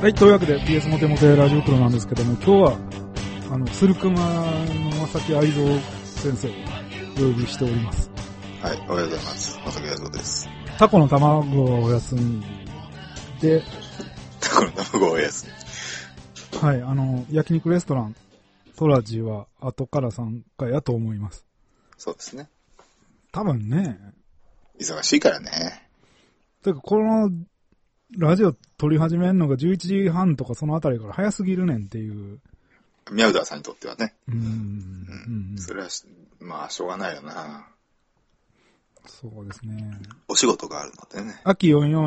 はい、というわけで PS モテモテラジオプロなんですけども、今日は、鶴熊の正木愛蔵先生をお呼びしております。 はい、おはようございます。正木愛蔵です。 タコの卵はお休みで、 タコの卵はお休み。はい、焼肉レストラン、トラジは後から参加やと思います。 そうですね。 多分ね。 忙しいからね。 てか、この、ラジオ撮り始めるのが11時半とかそのあたりから早すぎるねんっていう。 ミャウダーさんにとってはね。それはまあ、しょうがないよな。 そうですね。 お仕事があるのでね。 秋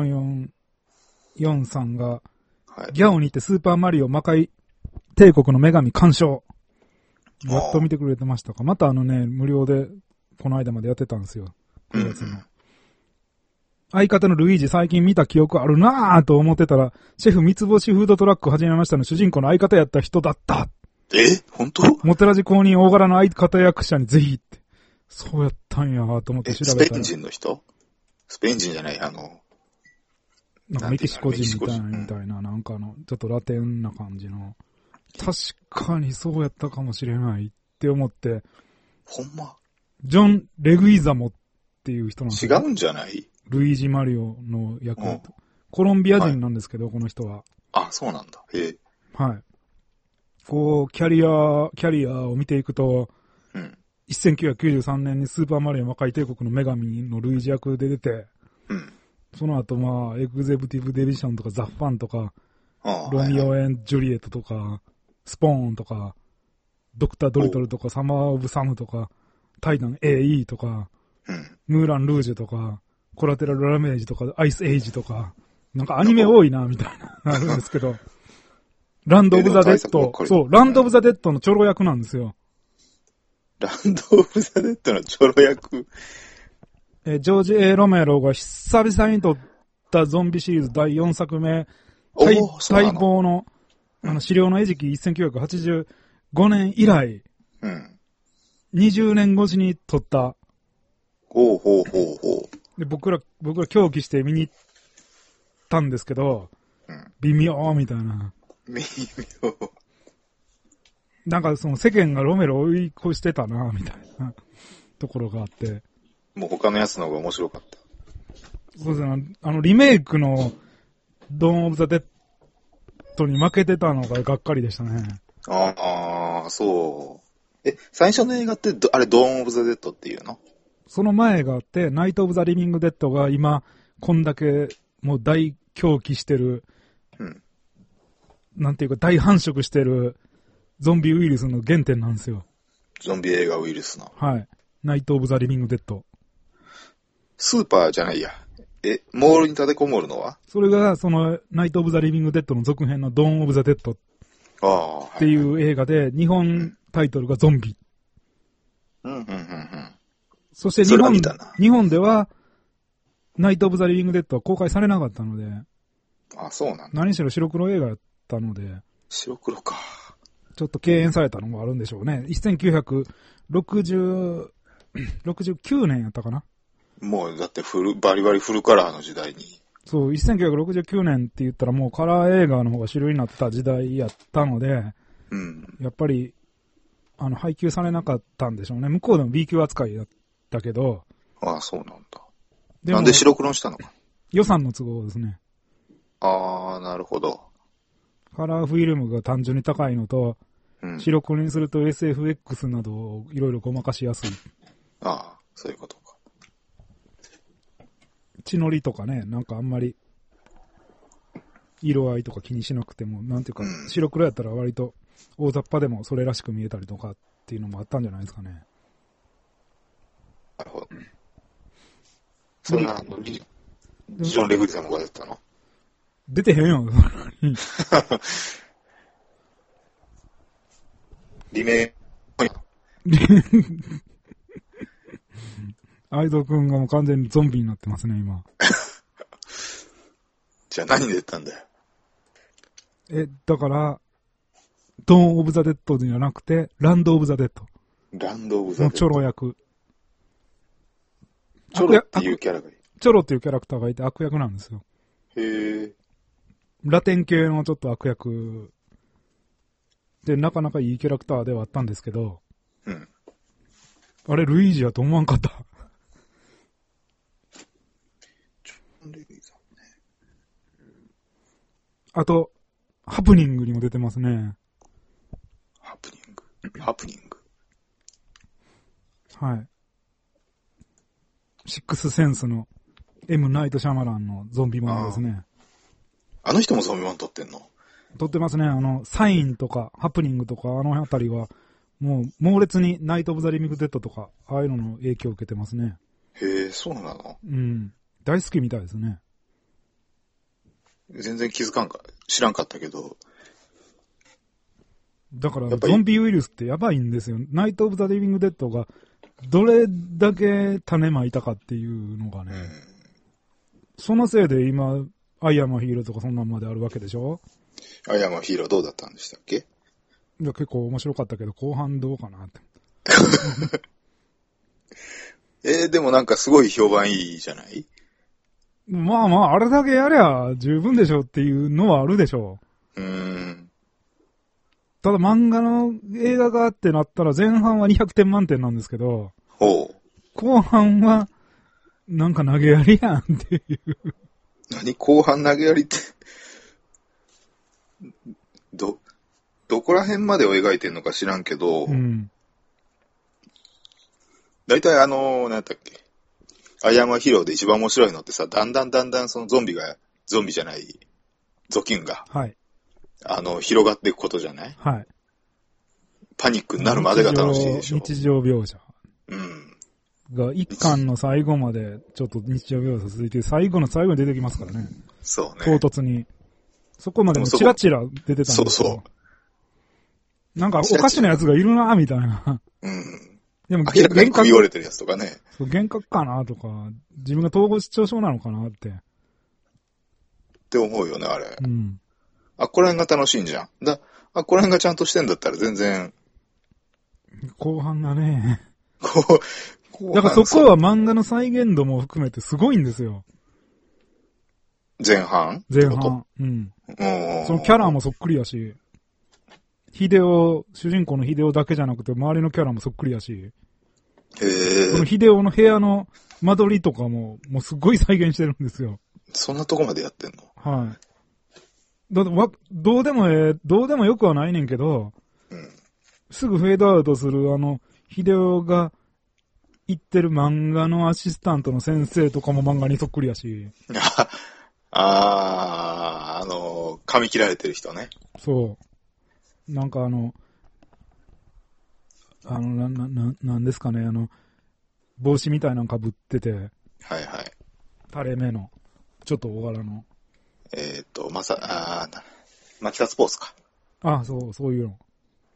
4444さんが、はい、ギャオにてスーパーマリオ魔界帝国の女神鑑賞。やっと見てくれてましたか。また無料で、この間までやってたんですよ。9月の。相方のルイージ最近見た記憶あるなぁと思ってたら、シェフ三つ星フードトラック始めましたの主人公の相方やった人だった。 本当？ モテラジ公認大柄の相方役者にぜひって。そうやったんやと思って調べたら。 スペイン人の人？スペイン人じゃない、 なんかメキシコ人みたいな、なんかちょっとラテンな感じの。確かにそうやったかもしれないって思って。 ほんま？ ジョン・レグイザモっていう人なんですよ。 違うんじゃない？ ルイージ・マリオの役、コロンビア人なんですけど、はい、この人は。 あ、そうなんだ。へえ。 はい。こう、キャリアを見ていくと、1993年にスーパーマリオ魔界帝国の女神のルイージ役で出て、その後エグゼクティブディビジョンとかザ・ファンとか、ロミオ&ジュリエットとか、スポーンとか、ドクター・ドリトルとか、サマー・オブ・サムとか、タイタン AE とか、ムーラン・ルージュとか、コラテラルダメージとか、アイスエイジとか、なんかアニメ多いな、みたいな、あるんですけど、ランド・オブ・ザ・デッド、そう、ランド・オブ・ザ・デッドのチョロ役なんですよ。 ランド・オブ・ザ・デッドのチョロ役？ ジョージ・A・ロメロが久々に撮ったゾンビシリーズ第4作目、待望の、資料の餌食1985年以来、20年越しに撮った、で、僕ら狂気して見に行ったんですけど、微妙みたいな。 微妙。 なんかその世間がロメロ追い越してたな、みたいなところがあって。 もう他のやつの方が面白かった。 そうですね。リメイクのドーン・オブ・ザ・デッドに負けてたのががっかりでしたね。 ああ、そう。最初の映画ってあれドーン・オブ・ザ・デッドっていうの？ その前があって、ナイト・オブ・ザ・リビング・デッドが今、こんだけもう大狂気してる、なんていうか大繁殖してるゾンビウイルスの原点なんですよ。 ゾンビ映画ウイルスの。 はい。ナイト・オブ・ザ・リビング・デッド。 スーパーじゃないや。モールに立てこもるのは？ それが、ナイト・オブ・ザ・リビング・デッドの続編のドーン・オブ・ザ・デッドっていう映画で、日本タイトルがゾンビ。そして日本では、ナイト・オブ・ザ・リビング・デッドは公開されなかったので、 そうなんだ。 何しろ白黒映画やったので、 白黒か。 ちょっと敬遠されたのもあるんでしょうね。1969年やったかな。 もうだってバリバリフルカラーの時代に。 そう、1969年って言ったらもうカラー映画の方が主流になった時代やったので、やっぱり、配給されなかったんでしょうね。向こうでも B 級扱いだったけど。 そうなんだ。なんで白黒にしたのか。 予算の都合ですね。 なるほど。 カラーフィルムが単純に高いのと、白黒にすると SFX などをいろいろごまかしやすい。 そういうことか。 血のりとかね、なんかあんまり色合いとか気にしなくても、なんていうか、白黒やったら割と大雑把でもそれらしく見えたりとかっていうのもあったんじゃないですかね。 なるほど。それはジョン・レグリさんの方が出たの？ 出てへんよ。 リメイク。 愛蔵くんがもう完全にゾンビになってますね、今。 じゃあ何で出たんだよ。 だから、ドーン・オブ・ザ・デッドじゃなくて、ランド・オブ・ザ・デッド。 ランド・オブ・ザ・デッド。のチョロ役。 チョロっていうキャラがいい。 チョロっていうキャラクターがいて悪役なんですよ。 へえ。 ラテン系のちょっと悪役で、なかなかいいキャラクターではあったんですけど、 うん。 あれ、ルイージやと思わんかった。 ルイージさんね。 あと、ハプニングにも出てますね。 ハプニング。ハプニング。 はい。シックスセンスの M. ナイト・シャマランのゾンビものですね。 あの人もゾンビもん撮ってんの？ 撮ってますね。サインとか、ハプニングとか、あのあたりは、もう、猛烈にナイト・オブ・ザ・リビング・デッドとか、ああいうのの影響を受けてますね。 へえ、そうなの？ うん。大好きみたいですね。 全然気づかんか、知らんかったけど。 だから、ゾンビウイルスってやばいんですよ。ナイト・オブ・ザ・リビング・デッドが、どれだけ種まいたかっていうのがね。そのせいで今、アイアムヒーローとかそんなんまであるわけでしょ？ アイアムヒーローどうだったんでしたっけ？ いや、結構面白かったけど、後半どうかなって。 でもなんかすごい評判いいじゃない？ まあまあ、あれだけやりゃ十分でしょっていうのはあるでしょう。ただ漫画の映画がってなったら前半は200点満点なんですけど、 ほう。 後半はなんか投げやりやんっていう。 何後半投げやりって。どこら辺までを描いてんのか知らんけど、だいたい何やったっけ、アイアムヒーローで一番面白いのってさ、だんだんそのゾンビじゃない、ゾキュンが、 はい。 広がっていくことじゃない？ はい。 パニックになるまでが楽しいでしょ。 日常描写。 うん。 が一巻の最後までちょっと日常描写続いて、最後の最後に出てきますからね。 そうね。 唐突に。そこまでもチラチラ出てたんですけど。 そう。 なんかおかしなやつがいるなみたいな。 うん。 でも明らかに首折れてるやつとかね。 そう、幻覚かなとか、自分が統合失調症なのかなって。 って思うよね、あれ。 うん。 ここら辺が楽しいんじゃん。ここら辺がちゃんとしてんだったら全然。 後半がね。だからそこは漫画の再現度も含めてすごいんですよ。 前半。 うん。そのキャラもそっくりやし、主人公のヒデオだけじゃなくて周りのキャラもそっくりやし、そのヒデオの部屋の間取りとかもうすごい再現してるんですよ。 そんなとこまでやってんの？ はい。だってどうでもよくはないねんけど、すぐフェードアウトするヒデオが言ってる漫画のアシスタントの先生とかも漫画にそっくりやし。 噛み切られてる人ね。 そう。なんかなんですかね、帽子みたいなの被ってて。はいはい。 垂れ目の、ちょっと大柄の。 マキタスポーツか。 そういうの。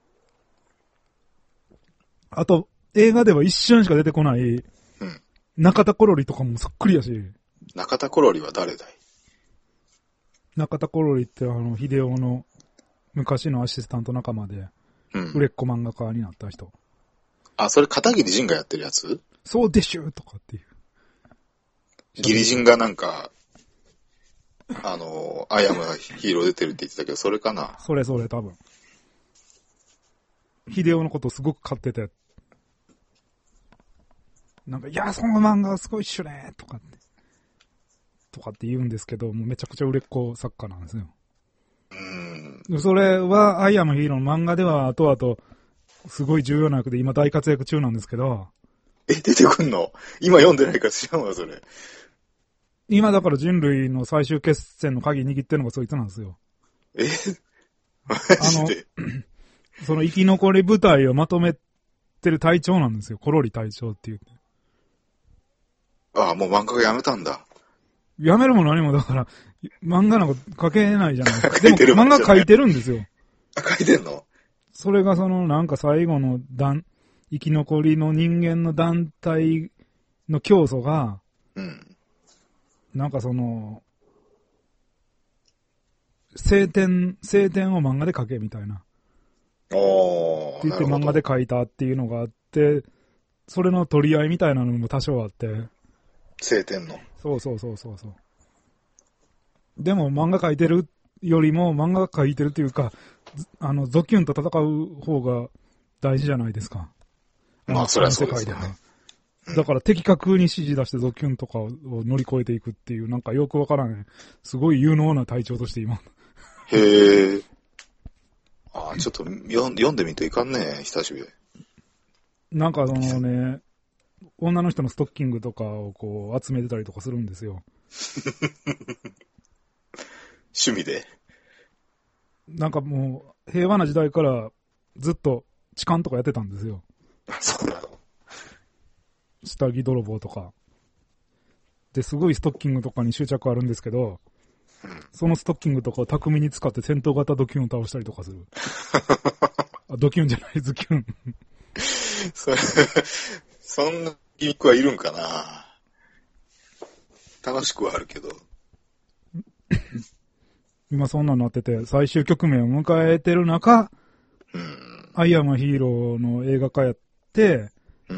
あと、映画では一瞬しか出てこない、中田コロリとかもそっくりやし。 中田コロリは誰だい？ 中田コロリってヒデオの昔のアシスタント仲間で、売れっ子漫画家になった人。 それ片桐仁がやってるやつ？ そうでしゅとかっていう。 ギリ仁がなんか、アイアムヒーロー出てるって言ってたけど、それかな？ それ多分。ヒデオのことすごく買ってて。なんか、いや、その漫画すごいっしゅねとかって言うんですけど、もうめちゃくちゃ売れっ子作家なんですよ。それは、アイアムヒーローの漫画では後々、すごい重要な役で今大活躍中なんですけど。 出てくんの？今読んでないから知らんわ、それ。 今だから人類の最終決戦の鍵握ってるのがそいつなんですよ。 マジで？ その生き残り部隊をまとめてる隊長なんですよ。コロリ隊長っていう。 もう漫画がやめたんだ。 やめるも何もだから、漫画なんか書けないじゃないですか。でも漫画書いてるんですよ。 書いてんの？ それがなんか最後の生き残りの人間の団体の教祖が、なんか聖典を漫画で書けみたいな。って言って漫画で書いたっていうのがあって、それの取り合いみたいなのも多少あって。 聖典の。 そう。でも漫画書いてるよりも漫画描いてるっていうか、ゾキュンと戦う方が大事じゃないですか。 まあ、それはそうですよね。 だから的確に指示出してゾキュンとかを乗り越えていくっていう、なんかよくわからない。すごい有能な隊長として今。 へえ。ああ、ちょっと読んでみていかんね、久しぶり。 なんかね、女の人のストッキングとかをこう集めてたりとかするんですよ。 趣味で。 なんかもう平和な時代からずっと痴漢とかやってたんですよ。 そうなの。 下着泥棒とか。で、すごいストッキングとかに執着あるんですけど、そのストッキングとかを巧みに使って戦闘型ドキュンを倒したりとかする。あ、ドキュンじゃない、ズキュン。 そんなギミックはいるんかな。楽しくはあるけど。 今そんなのなってて、最終局面を迎えてる中、アイアムヒーローの映画化やって、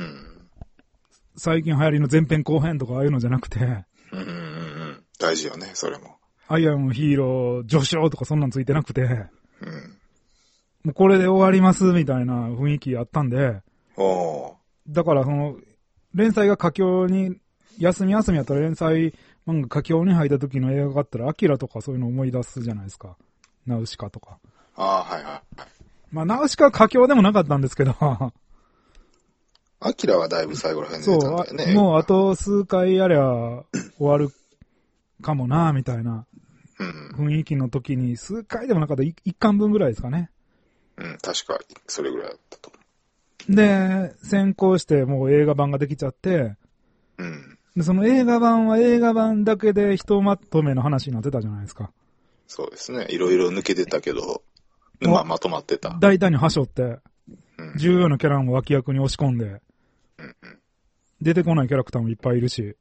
最近流行りの前編後編とかああいうのじゃなくて、 大事よね、それも。 アイアムヒーロー序章とかそんなんついてなくて、もうこれで終わりますみたいな雰囲気あったんで、だから連載が佳境に、休みやったら連載漫画佳境に入った時の映画があったら、アキラとかそういうの思い出すじゃないですか。ナウシカとか。 はいはい。 まあ、ナウシカは佳境でもなかったんですけど、 アキラはだいぶ最後ら辺で出たんだよね。 そう、もうあと数回やりゃ終わるかもな、みたいな雰囲気の時に、数回でもなかった1巻分ぐらいですかね。 確かそれぐらいだったと思う。で、先行してもう映画版ができちゃって、でその映画版は映画版だけでひとまとめの話になってたじゃないですか。 そうですね。いろいろ抜けてたけど、まとまってた。 大胆にはしょって、重要なキャラも脇役に押し込んで、出てこないキャラクターもいっぱいいるし。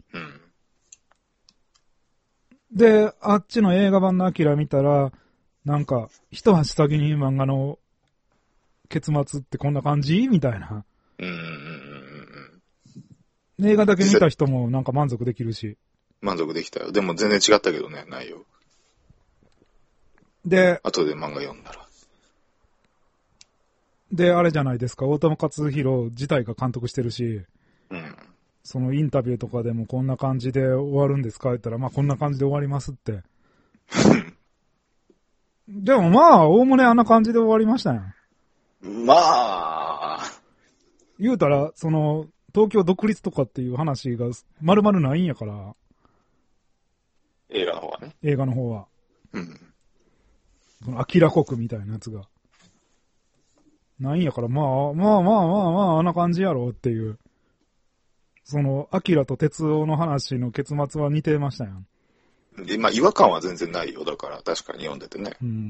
で、あっちの映画版のアキラ見たら、なんか、一足先に漫画の結末ってこんな感じみたいな。映画だけ見た人もなんか満足できるし。 満足できたよ。でも全然違ったけどね、内容。 で、 後で漫画読んだら。 で、あれじゃないですか、大友克洋自体が監督してるし、そのインタビューとかでもこんな感じで終わるんですか言ったら、まあこんな感じで終わりますって。でもまあ、おおむねあんな感じで終わりましたよ。 まあ。 言うたら、東京独立とかっていう話が丸々ないんやから。 映画の方はね。 映画の方は。そのアキラ国みたいなやつが。ないんやから、まあ、あんな感じやろっていう。アキラと鉄夫の話の結末は似てましたよ。 まあ、違和感は全然ないよ。だから、確かに読んでてね。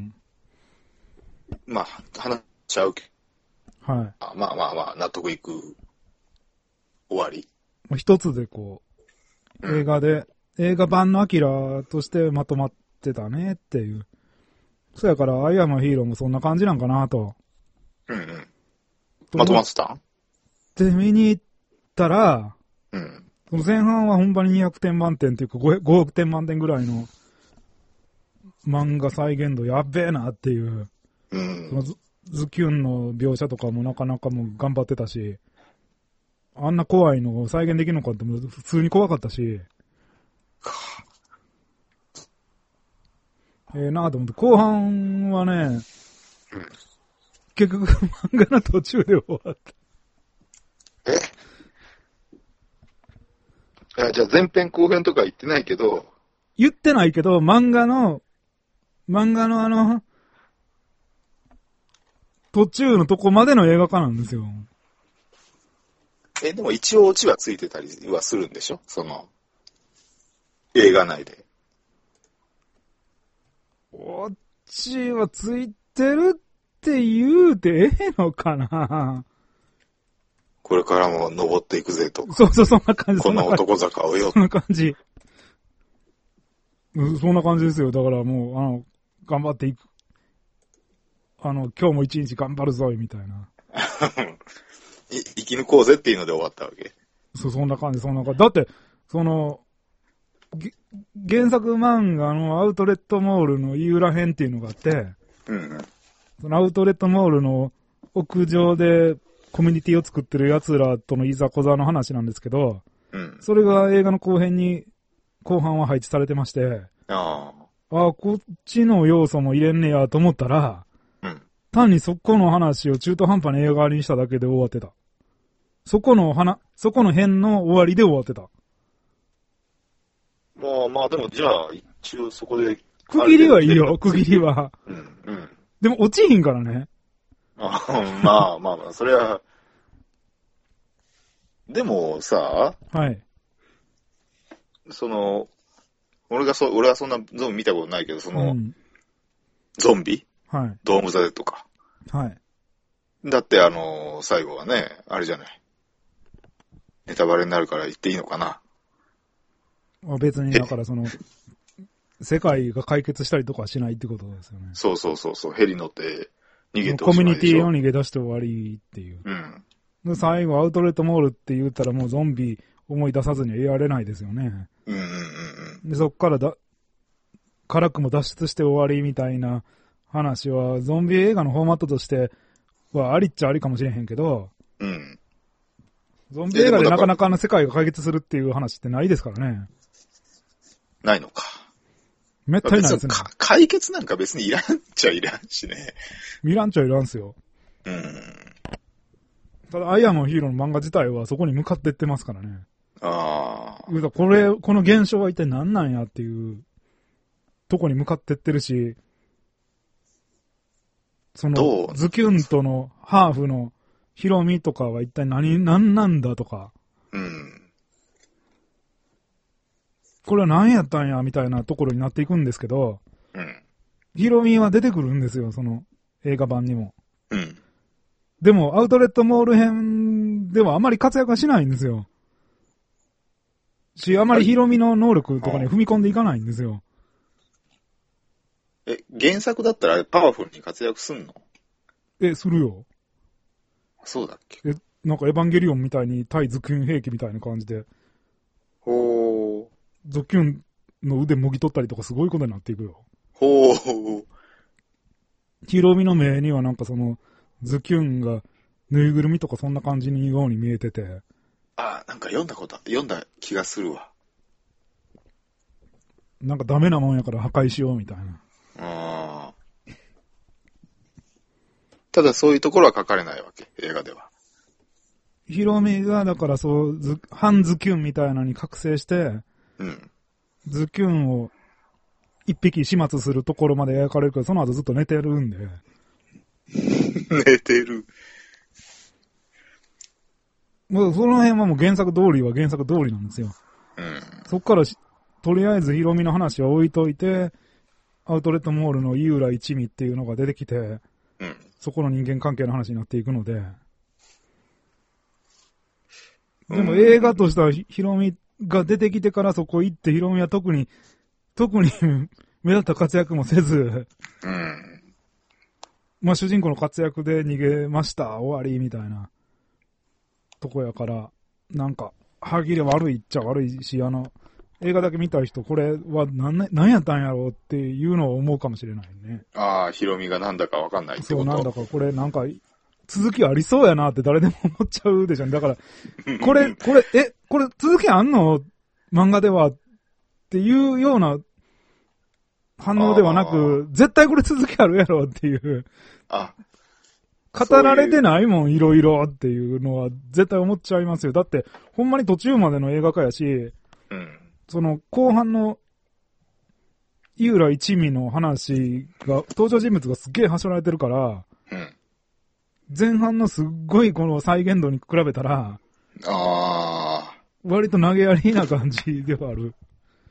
まあ、話しちゃうけど。はい。 まあ、納得いく終わり。 一つで映画版のアキラとしてまとまってたねっていう。そやから、アイアムヒーローもそんな感じなんかなと。 まとまってたんで、見に行ったら、その前半は本場に200点満点っていうか5億点満点ぐらいの漫画再現度やっべえなっていう。そのズキュンの描写とかもなかなかもう頑張ってたし、あんな怖いのを再現できるのかって普通に怖かったし、なぁと思って、後半はね、結局漫画の途中で終わった。 じゃあ前編後編とか言ってないけど。 言ってないけど、漫画の途中のとこまでの映画化なんですよ。 でも一応オチはついてたりはするんでしょ？映画内で。 オチはついてるって言うてええのかな？ これからも登っていくぜとか。 そう、そんな感じ。 この男坂をよ。 そんな感じ。そんな感じですよ。だからもう、頑張っていく。今日も一日頑張るぞ、みたいな。 生き抜こうぜっていうので終わったわけ。 そんな感じ。だって、 原作漫画のアウトレットモールの井浦編っていうのがあって、 うんうん。 そのアウトレットモールの屋上でコミュニティを作ってる奴らとのいざこざの話なんですけど、 うん。 それが映画の後半は配置されてまして、 あこっちの要素も入れんねやと思ったら、 あ。うん。 単にそこの話を中途半端に映画にしただけで終わってた。そこの辺の終わりで終わってた。 まあでも、じゃあ、一応そこで。 区切りはいいよ、区切りは。 うん、うん。 でも落ちひんからね。 まあ、それは。でもさ、 はい。 俺はそんなゾンビ見たことないけど、 うん、 ゾンビはい。 ドームザデとか。 はい。 だって最後はね、あれじゃない。ネタバレになるから言っていいのかな。 別に、だから世界が解決したりとかはしないってことですよね。 そう、ヘリ乗って逃げてコミュニティをを逃げ出して終わりっていう。 うん。 で最後、アウトレットモールって言ったらもうゾンビ思い出さずにはいられないですよね。 うんうんうんで、そっから辛くも脱出して終わりみたいな話は、ゾンビ映画のフォーマットとしてはありっちゃありかもしれへんけど、 うん。うん。 ゾンビ映画でなかなか世界が解決するっていう話ってないですからね。 ないのか。 めったにないですね。 解決なんか別にいらんっちゃいらんしね。 いらんちゃいらんすよ。 うん。 ただ、アイアンマンヒーローの漫画自体はそこに向かっていってますからね。 ああ。 この現象は一体何なんやっていうとこに向かっていってるし、ズキュンとのハーフのヒロミとかは一体何なんだとか。 うん。 これは何やったんやみたいなところになっていくんですけど、 うん。 ヒロミは出てくるんですよ、その映画版にも。 うん。 でも、アウトレットモール編ではあまり活躍はしないんですよ。あまりヒロミの能力とかに踏み込んでいかないんですよ。 原作だったらあれパワフルに活躍すんの？ するよ。 そうだっけ？ なんかエヴァンゲリオンみたいに対ズキュン兵器みたいな感じで。 ほー。 ズキュンの腕もぎ取ったりとかすごいことになっていくよ。 ほー。 ヒロミの目にはなんかズキュンがぬいぐるみとかそんな感じにように見えてて。 なんか読んだ気がするわ。 なんかダメなもんやから破壊しようみたいな。 ただそういうところは書かれないわけ、映画では。 ヒロミがだから反ズキュンみたいなのに覚醒して、 うん。 ズキュンを一匹始末するところまで描かれるけど、その後ずっと寝てるんで。 寝てる。 もうその辺はもう原作通りなんですよ。 うん。 そっからとりあえずヒロミの話は置いといて、アウトレットモールの井浦一味っていうのが出てきて、 うん。 そこの人間関係の話になっていくので。でも映画としてはヒロミが出てきてからそこ行ってヒロミは特に目立った活躍もせず、 うん。 まあ主人公の活躍で逃げました、終わりみたいなとこやから、なんか、歯切れ悪いっちゃ悪いし、映画だけ見た人、これは何やったんやろうっていうのを思うかもしれないね。 ヒロミがなんだかわかんないってこと。 そう、なんだかこれなんか、続きありそうやなって誰でも思っちゃうでしょ。だから、これ続きあんの漫画ではっていうような反応ではなく、絶対これ続きあるやろっていう。語られてないもん、いろいろっていうのは絶対思っちゃいますよ。だって、ほんまに途中までの映画化やし、 うん。 後半の井浦一味の話が、登場人物がすっげえはしょられてるから、 うん。 前半のすっごいこの再現度に比べたら、割と投げやりな感じではある。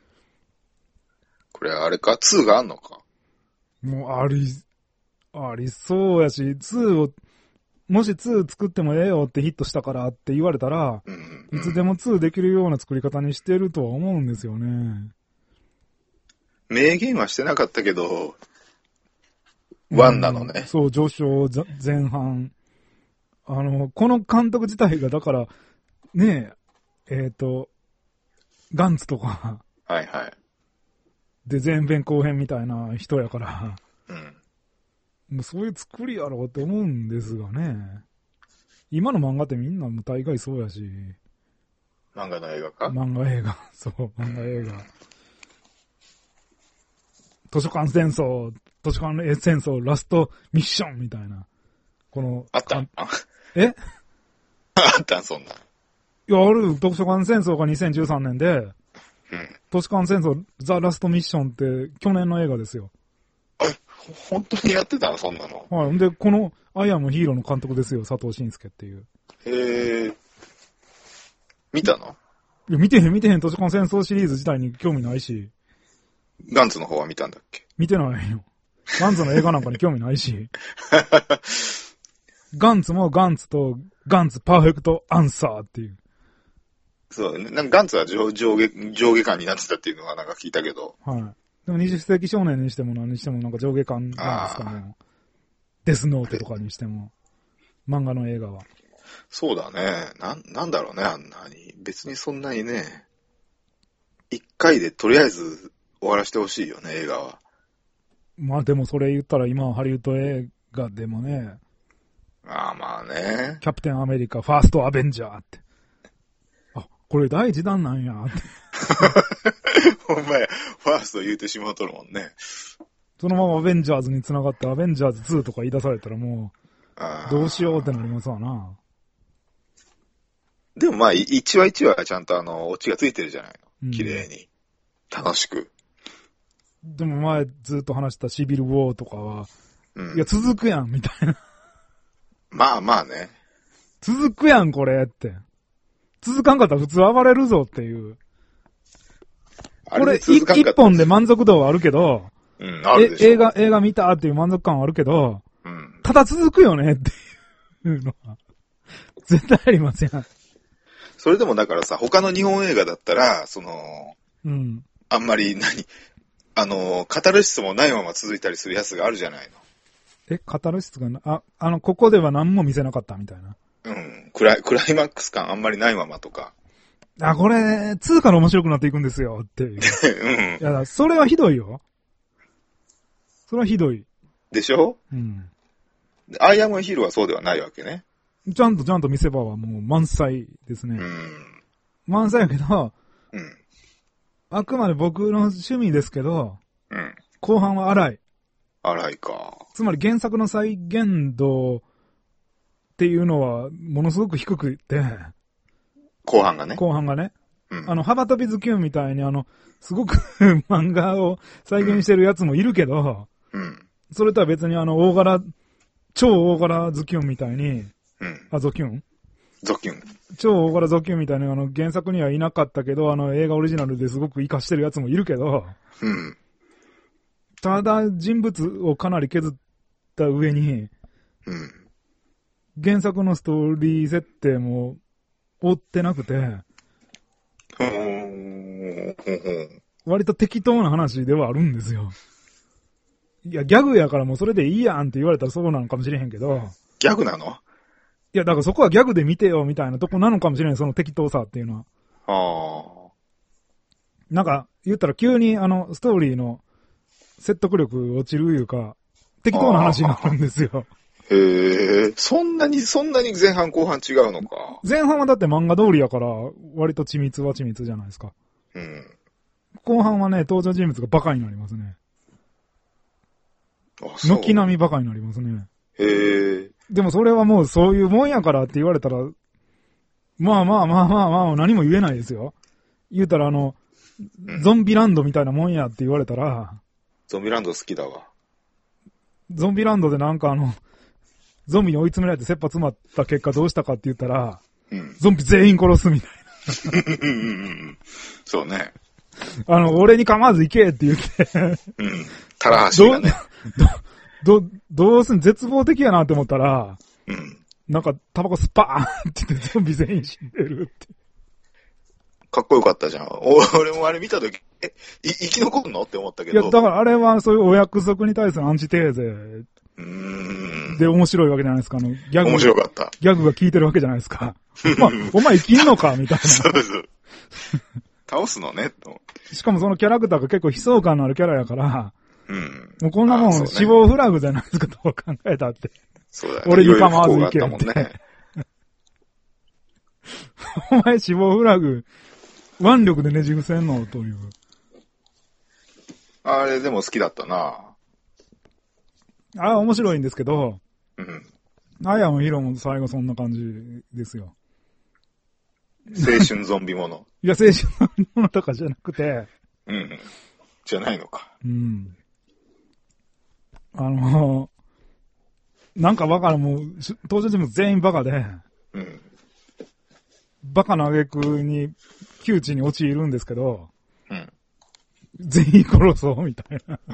これあれか ?2 があんのか？ もうありそうやし、もし2作ってもええよってヒットしたからって言われたら、いつでも2できるような作り方にしてるとは思うんですよね。 明言はしてなかったけど、1なのね。 そう、序章前半。この監督自体が、だから、ねえ、ガンツとか、 はいはい。 で、前編後編みたいな人やから、 うん。 もうそういう作りやろうって思うんですがね。今の漫画ってみんなもう大概そうやし。 漫画の映画か？ 漫画映画。そう、漫画映画。図書館戦争、ラストミッションみたいな。この、 あったえあったん、そんな。 いや、ある、図書館戦争が2013年で、 うん。 図書館戦争、ザ・ラストミッションって去年の映画ですよ。 本当にやってたの、そんなの。 はい。で、この、アイアムヒーローの監督ですよ、佐藤慎介っていう。 へえ。見たの？ いや、見てへん、図書館戦争シリーズ自体に興味ないし。 ガンツの方は見たんだっけ？ 見てないよ。ガンツの映画なんかに興味ないし。ガンツもガンツと、ガンツパーフェクトアンサーっていう。 そうね。なんかガンツは上下感になってたっていうのはなんか聞いたけど。 はい。でも20世紀少年にしても何にしてもなんか上下感なんですかね。デスノートとかにしても。漫画の映画は。 そうだね。なんだろうね、あんなに。別にそんなにね。一回でとりあえず終わらせてほしいよね、映画は。 まあでもそれ言ったら今ハリウッド映画でもね。 まあね。 キャプテンアメリカ、ファーストアベンジャーって。あ、これ第一弾なんやって。 ほんまや、ファースト言うてしまうとるもんね。 そのままアベンジャーズに繋がってアベンジャーズ2とか言い出されたらもう、どうしようってなりますわな。 でもまあ、一話一話ちゃんとオチがついてるじゃないの。綺麗に。楽しく。 でも前ずっと話したシビルウォーとかは、 うん、 いや続くやん、みたいな。 まあね。 続くやん、これって。続かんかったら普通暴れるぞっていう。これ一本で満足度はあるけど、 うん、あるでしょ。 映画見たっていう満足感はあるけど、 うん、 ただ続くよねっていうのは、絶対ありますやん。 それでもだからさ、他の日本映画だったら、 うん。 あんまりカタルシスもないまま続いたりするやつがあるじゃないの。カタルシスがここでは何も見せなかったみたいな。 うん。クライマックス感あんまりないままとか。 これ、通貨の面白くなっていくんですよっていう。うん。いや、それはひどいよ。それはひどい。 でしょ？うん。アイアムヒーローはそうではないわけね。 ちゃんと見せ場はもう満載ですね。うん。満載やけど、うん。あくまで僕の趣味ですけど、うん。後半は荒い。 荒いか。 つまり原作の再現度っていうのはものすごく低くて。 後半がね。 うん。幅跳びズキュンみたいにすごく漫画を再現してるやつもいるけど、うん。それとは別に超大柄ズキュンみたいに、うん。ゾキュン超大柄ゾキュンみたいな原作にはいなかったけど、映画オリジナルですごく活かしてるやつもいるけど、うん。ただ人物をかなり削った上に、うん。原作のストーリー設定も追ってなくて、割と適当な話ではあるんですよ。いや、ギャグやからもうそれでいいやんって言われたらそうなのかもしれへんけど。 ギャグなの？ いや、だからそこはギャグで見てよみたいなとこなのかもしれん、その適当さっていうのは。なんか、言ったら急にストーリーの説得力落ちるいうか、適当な話になるんですよ。 へえ、そんなに前半後半違うのか。 前半はだって漫画通りやから、割と緻密は緻密じゃないですか。うん。後半はね、登場人物がバカになりますね。軒並みバカになりますね。 へえ。 でもそれはもうそういうもんやからって言われたら、まあ、何も言えないですよ。言うたらゾンビランドみたいなもんやって言われたら。 ゾンビランド好きだわ。 ゾンビランドでなんかゾンビに追い詰められて切羽詰まった結果どうしたかって言ったら、うん、ゾンビ全員殺すみたいな。 そうね。 俺に構わず行けって言って。 うん。たらはしがね。 どうすん絶望的やなって思ったら、 うん。 なんかタバコスパーンって言ってゾンビ全員死んでるって。 かっこよかったじゃん。俺もあれ見たとき、生き残るのって思ったけど。 いや、だからあれはそういうお約束に対するアンチテーゼで面白いわけじゃないですか。ギャグ。 面白かった。 ギャグが効いてるわけじゃないですか。お前生きんのかみたいな。 そう。 倒すのねと。 しかもそのキャラクターが結構悲壮感のあるキャラやから、 うん。 もうこんなもん死亡フラグじゃないですかと考えたって。 そうだね。 俺に構わずいけよって。 ね、 お前死亡フラグ、腕力でねじ伏せんのという。 あれでも好きだったな。 面白いんですけど、 うん。 アイアムヒーローも最後そんな感じですよ。 青春ゾンビもの。 いや、青春ゾンビものとかじゃなくて。 うん。じゃないのか。 うん。なんかバカなもう、登場人物全員バカで、 うん。 バカな挙句に窮地に陥るんですけど、 うん。 全員殺そうみたいな。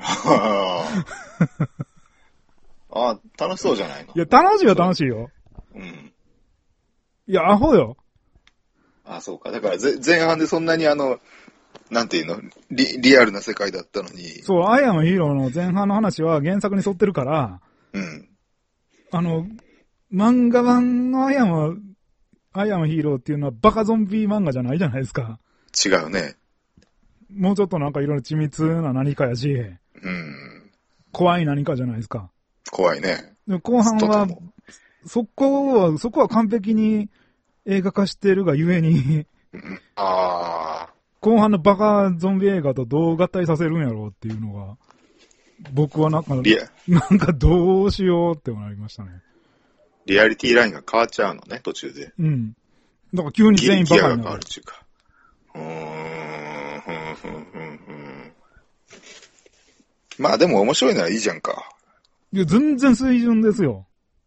楽しそうじゃないの。 いや、楽しいは楽しいよ。 うん。 いや、アホよ。 そうか。だから前半でそんなになんていうのリアルな世界だったのに。 そう、アイアムヒーローの前半の話は原作に沿ってるから、 うん。 漫画版のアイアムヒーローっていうのはバカゾンビ漫画じゃないじゃないですか。 違うね。 もうちょっとなんかいろいろ緻密な何かやし、 うん。 怖い何かじゃないですか。 怖いね。 で後半は、そこは完璧に映画化してるがゆえに後半のバカゾンビ映画とどう合体させるんやろうっていうのが、僕はなんかどうしようってなりましたね。 リアリティラインが変わっちゃうのね、途中で。 うん。だから急に全員バカになる。 ギアが変わるっていうか。まあでも面白いならいいじゃんか。 いや、全然水準ですよ。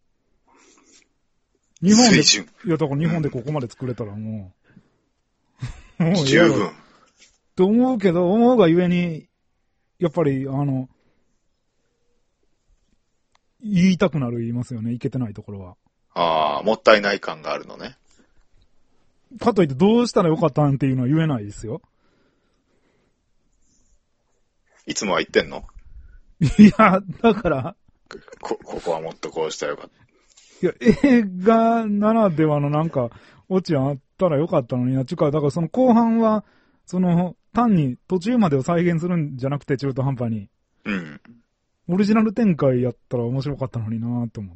水準。 いや、だから日本でここまで作れたらもう、もう十分。 と思うがゆえに、やっぱり、言いたくなる言いますよね、いけてないところは。 もったいない感があるのね。 かといってどうしたらよかったんっていうのは言えないですよ。 いつもは言ってんの？ いや、だから。 ここはもっとこうしたらよかった。 いや、映画ならではのなんか、オチあったらよかったのにな。だからその後半は、単に途中までを再現するんじゃなくて中途半端に。 うん。 オリジナル展開やったら面白かったのになぁと思った。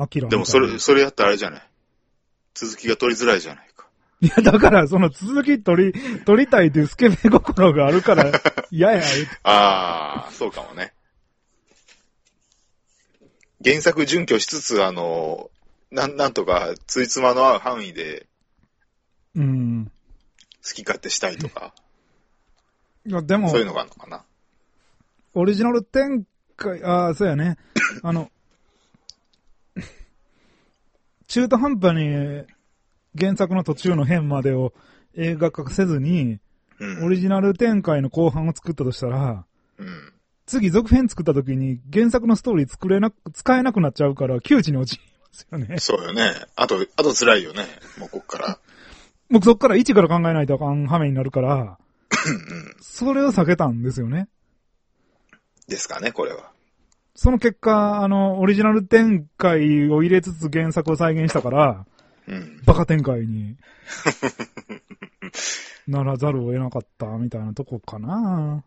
アキラ。 でもそれやったらあれじゃない。続きが取りづらいじゃないか。 いや、だからその続き取りたいというスケベ心があるから、嫌や。 そうかもね。原作準拠しつつ、なんとか、ついつまの合う範囲で、好き勝手したいとか。 いや、でも、 そういうのがあるのかな。 オリジナル展開、そうやね。中途半端に原作の途中の編までを映画化せずに、オリジナル展開の後半を作ったとしたら、次続編作った時に原作のストーリー使えなくなっちゃうから窮地に陥りますよね。 そうよね。あと辛いよね。もうこっから。 僕そっから一から考えないとあかん羽目になるから、それを避けたんですよね。 ですかね、これは。 その結果、オリジナル展開を入れつつ原作を再現したから、バカ展開にならざるを得なかったみたいなとこかな。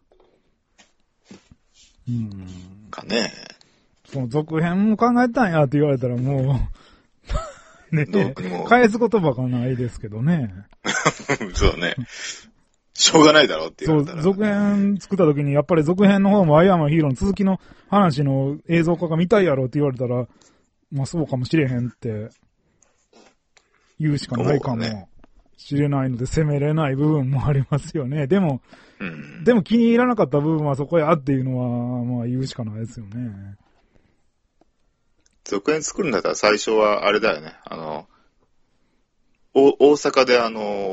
かね。 その続編も考えたんやって言われたらもうね、返す言葉がないですけどね。 そうね。しょうがないだろうって言われたら。 そう、続編作った時にやっぱり続編の方もアイアンマンヒーローの続きの話の映像化が見たいやろって言われたら、まあそうかもしれへんって言うしかないかもしれないので責めれない部分もありますよね。でも気に入らなかった部分はそこやっていうのは、まあ言うしかないですよね。 続編作るんだったら最初はあれだよね。大阪で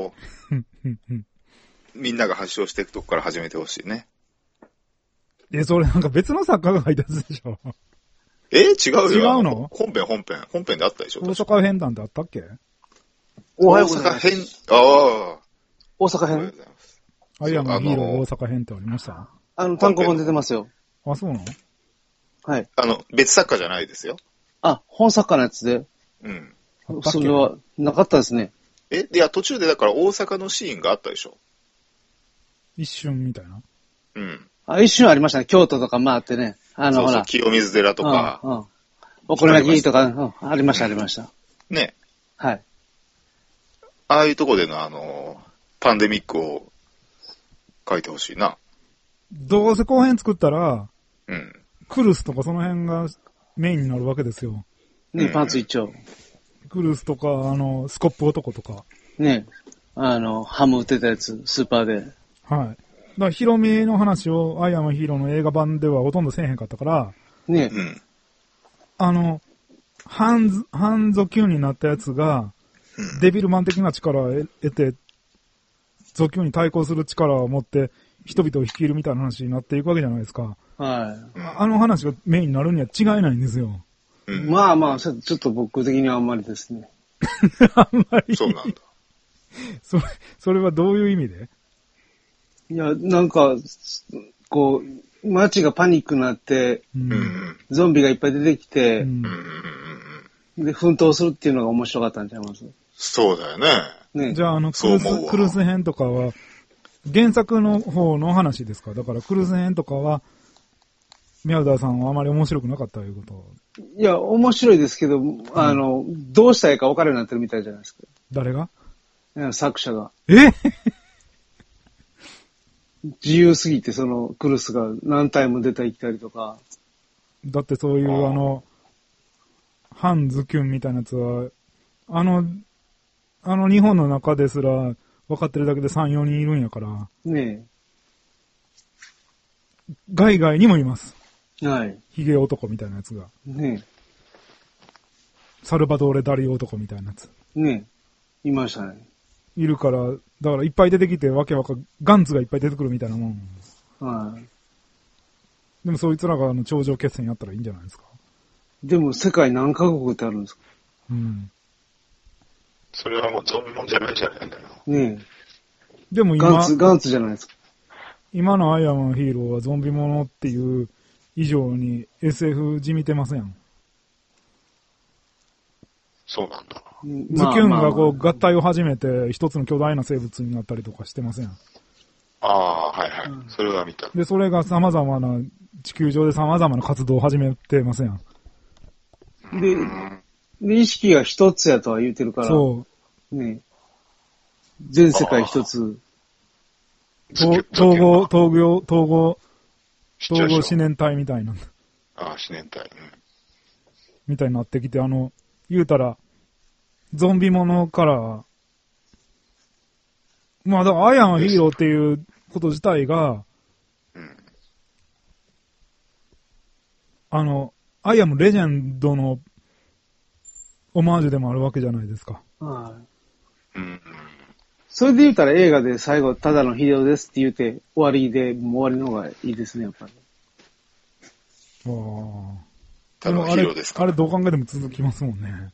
みんなが発症していくとこから始めてほしいね。 それなんか別の作家が書いたやつでしょ。 違うよ。 違うの？ 本編であったでしょ。 大阪編なんてあったっけ？ 大阪編。 大阪編。 アイアンマンヒーロー大阪編ってありました？ 単行本出てますよ。 そうなの？ はい。 別作家じゃないですよ。 本作家のやつで。それはなかったですね。 いや、途中でだから大阪のシーンがあったでしょ。 一瞬みたいな。 うん。 あ、一瞬ありましたね。京都とか回ってね。 そうそう、 ほら。 清水寺とか。 うん。お好み焼きとか、ありました、ありました。 ね。 はい。 ああいうとこでのパンデミックを書いてほしいな。 どうせ後編作ったら、 うん。 クルスとかその辺がメインになるわけですよ。 ね、パンツ一丁。 クルスとか、スコップ男とか。 ね、ハム売ってたやつ、スーパーで。 はい。だからヒロミの話をアイアムヒーローの映画版ではほとんどせえへんかったから、 ね、 うん。 ハンゾキュンになったやつが、デビルマン的な力を得て、ゾキュンに対抗する力を持って、人々を率いるみたいな話になっていくわけじゃないですか。 はい。 あの話がメインになるには違いないんですよ。 うん、 まあまあ、ちょっと僕的にはあんまりですね。 あんまり。 そうなんだ。 それはどういう意味で？ いや、なんか、こう、街がパニックになって、 うん、 ゾンビがいっぱい出てきて、で、奮闘するっていうのが面白かったんちゃいます？ そうだよね。 ね。 じゃあ、クルス編とかは、原作の方の話ですか？だから、クルス編とかは、宮田さんはあまり面白くなかったということ？ いや、面白いですけど、どうしたらいいか分かるようになってるみたいじゃないですか。 誰が？ 作者が。 え自由すぎて、クルスが何体も出てきたりとか。 だってそういうハンズキュンみたいなやつは、日本の中ですら分かってるだけで3、4人いるんやから。 ねえ。海外にもいます。 はい。 ヒゲ男みたいなやつが。 ねえ。サルバドーレ・ダリ男みたいなやつ。 ねえ。いましたね。 いるから、だからいっぱい出てきてガンツがいっぱい出てくるみたいなもん。 はい。 でもそいつらが頂上決戦やったらいいんじゃないですか。 でも世界何カ国ってあるんですか？ うん。 それはもうゾンビもんじゃないじゃないんだよ。 ねえ。 でもガンツじゃないですか。 今のアイアムヒーローはゾンビものっていう以上に SF じみてません。 そうなんだ。 ズキュンが合体を始めて一つの巨大な生物になったりとかしてません。 ああ、はいはい。それは見た。 で、それが様々な、地球上で様々な活動を始めてません。 で、意識が一つやとは言うてるから。 そう。 ね。全世界一つ。 統合思念体みたいな。 ああ、思念体。 みたいになってきて、言うたら、ゾンビものから、まあ、だから、アイアンはヒーローっていうこと自体が、アイアムレジェンドのオマージュでもあるわけじゃないですか。 はい。それで言うたら映画で最後、ただのヒーローですって言うて、終わりで、もう終わりの方がいいですね、やっぱり。 ただのヒーローですか？ あれどう考えても続きますもんね。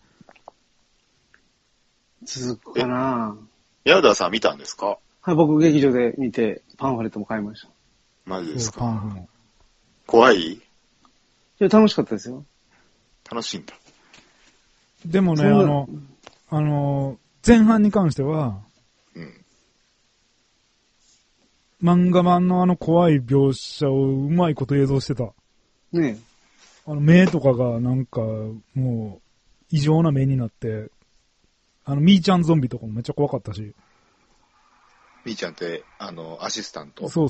続くかな。 ヤウダーさん見たんですか？ はい、僕劇場で見て、パンフレットも買いました。 マジですか？ パンフも。 怖い？ いや、楽しかったですよ。 楽しいんだ。 でもね、前半に関しては、漫画版の怖い描写をうまいこと映像してた。 ねえ。目とかがなんか、もう、異常な目になって、ミーちゃんゾンビとかもめっちゃ怖かったし。 ミーちゃんって、アシスタント。 そう。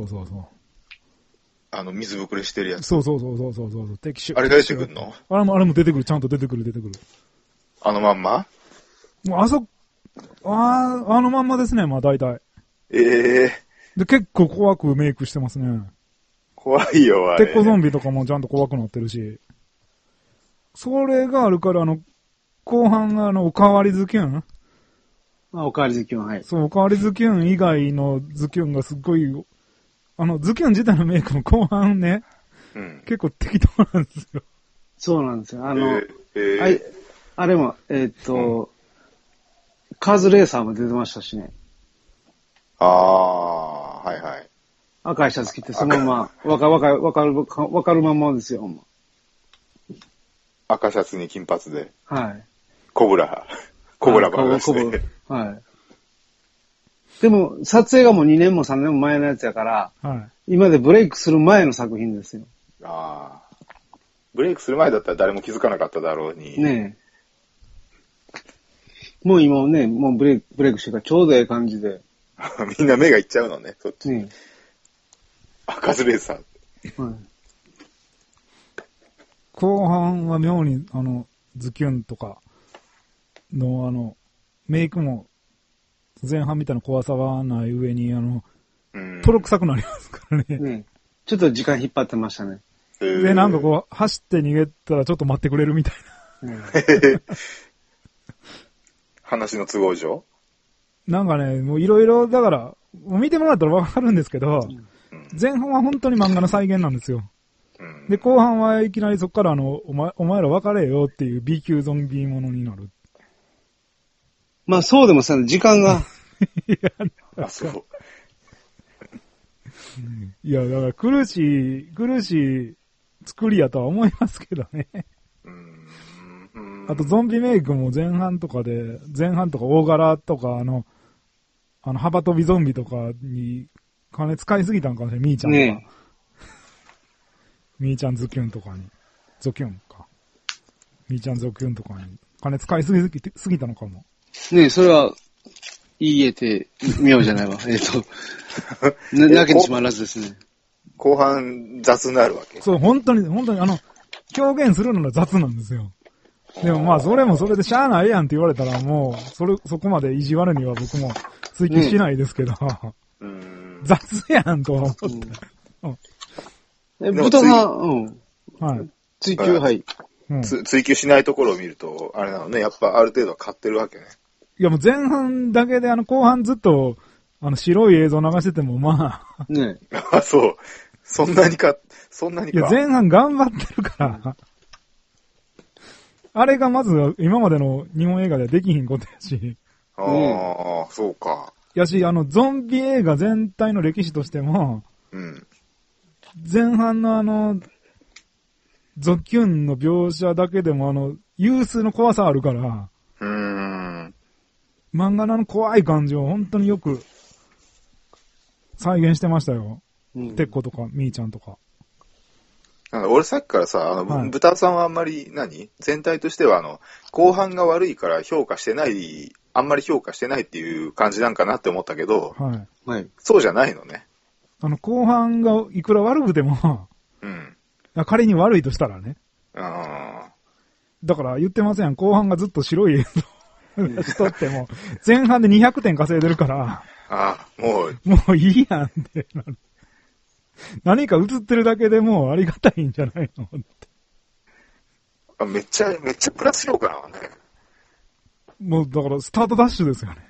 水ぶくれしてるやつ。 そう。敵手。 あれが出てくるの？ あれも出てくる、ちゃんと出てくる。 あのまんま？ もうあのまんまですね、まあ大体。で、結構怖くメイクしてますね。 怖いよ、あれ。 鉄鋼ゾンビとかもちゃんと怖くなってるし。それがあるから、後半がおかわりズキュン？ おかわりズキュン、はい。 そう、おかわりズキュン以外のズキュンがすっごい、ズキュン自体のメイクも後半ね、結構適当なんですよ。 そうなんですよ。あれも、カーズレーサーも出てましたしね。 はいはい。 赤いシャツ着て、そのまま、わかるまんまですよ、ほんま。 赤シャツに金髪で。 はい。 コブラ。 コブラバー出しコブて。 はい。でも、撮影がもう2年も3年も前のやつやから、 はい。 今でブレイクする前の作品ですよ。 ああ。ブレイクする前だったら誰も気づかなかっただろうに。 ねえ。もう今ね、もうブレイクしてからちょうどええ感じで。 みんな目がいっちゃうのね、そっち。 ねあ、カズレーザー。 はい。 後半は妙に、ズキュンとかのメイクも前半みたいな怖さはない上に、トロ臭くなりますからね。 ねえ。ちょっと時間引っ張ってましたね。 で、なんかこう、走って逃げたらちょっと待ってくれるみたいな。 話の都合上なんかね、もういろいろ、だから、もう見てもらったらわかるんですけど、前半は本当に漫画の再現なんですよ。で、後半はいきなりそこからお前ら別れよっていう B 級ゾンビものになる。 まあそうでもさ、時間が。 いや、 あ、そう。 いや、だから苦しい作りやとは思いますけどね。あとゾンビメイクも前半とか大柄とか幅跳びゾンビとかに金使いすぎたんかもしれない。みーちゃんとか。 ねみーちゃんズキュンとかに。ゾキュンか。みーちゃんゾキュンとかに。金使いすぎたのかも。 ねえ、それは、言えて、妙じゃないわ。なけにしまらずですね。 後半雑になるわけ。 そう、本当に表現するのが雑なんですよ。でもまあ、それもそれでしゃあないやんって言われたらもう、そこまで意地悪には僕も追求しないですけど、雑やんとは思った。 豚が、 はい。 追求、はい。 追求しないところを見ると、あれなのね、やっぱある程度は買ってるわけね。 いやもう前半だけで後半ずっと、白い映像流しててもまあ。 ねあ、そう。そんなにか。 いや、前半頑張ってるから。あれがまず今までの日本映画ではできひんことやし。 ああ、そうか。 やし、ゾンビ映画全体の歴史としても、前半のゾキュンの描写だけでも有数の怖さあるから、漫画の怖い感じを本当によく再現してましたよ。てっことか、みーちゃんとか。 俺さっきからさ、豚さんはあんまり全体としては後半が悪いからあんまり評価してないっていう感じなんかなって思ったけど、 はい。 そうじゃないのね。 後半がいくら悪くても、仮に悪いとしたらね。だから言ってません。後半がずっと白い映像しとっても、前半で200点稼いでるから、もういいやんってなる。何か映ってるだけでもうありがたいんじゃないのって。 めっちゃプラス評価なのね。 もうだからスタートダッシュですよね。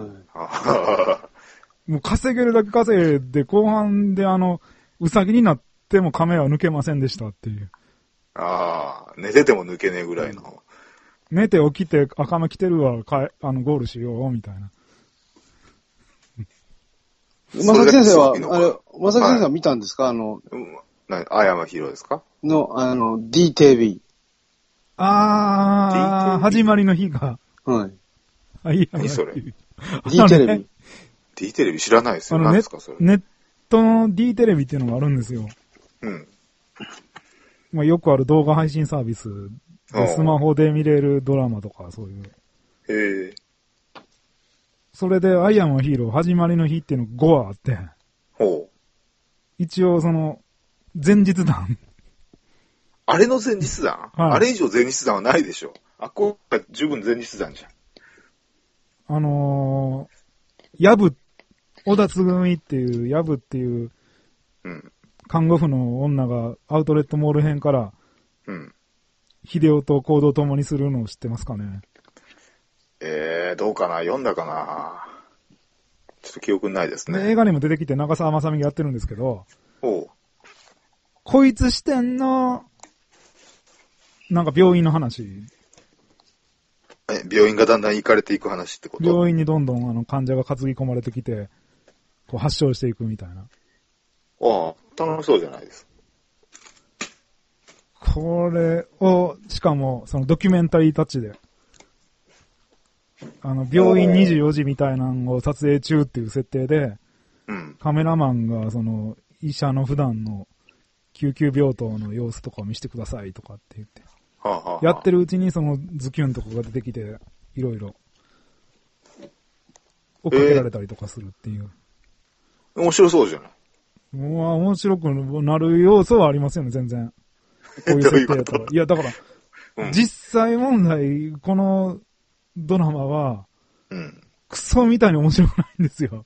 もう稼げるだけ稼いで、後半でうさぎになっても亀は抜けませんでしたっていう。 寝てても抜けねえぐらいの。 寝て起きて赤目来てるわ、ゴールしよう、みたいな。 まさき先生は、まさき先生は見たんですかあやまひろですか DTV。 始まりの日が。 はい。 何それ ?D テレビ。 D テレビ知らないですよ。何ですかそれ。 ネットの D テレビっていうのがあるんですよ。まあよくある動画配信サービスでスマホで見れるドラマとかそういう。それで、アイアムのヒーロー、始まりの日っていうのが5話あって。一応、前日談。 あれの前日談、あれ以上前日談はないでしょ。ここが十分前日談じゃん。 小田つぐみっていう、ヤブっていう、看護婦の女がアウトレットモール編から、秀夫と行動を共にするのを知ってますかね。 どうかな読んだかなちょっと記憶ないですね。 映画にも出てきて長澤まさみがやってるんですけど、こいつ視点の、なんか病院の話。 病院がだんだん行かれていく話ってこと？ 病院にどんどん患者が担ぎ込まれてきて、こう発症していくみたいな。 楽しそうじゃないですか。 これを、しかも、ドキュメンタリータッチで。 病院24時みたいなのを撮影中っていう設定で、 うん。 カメラマンが医者の普段の救急病棟の様子とかを見せてくださいとかって言って、 はあはあはあ、 やってるうちにズキュンとかが出てきて、いろいろ追っかけられたりとかするっていう。 面白そうじゃない。 面白くなる要素はありますよね、全然。こういう設定だったら。いや、だから、 うん、 実際問題、このドラマは、 うん、 クソみたいに面白くないんですよ。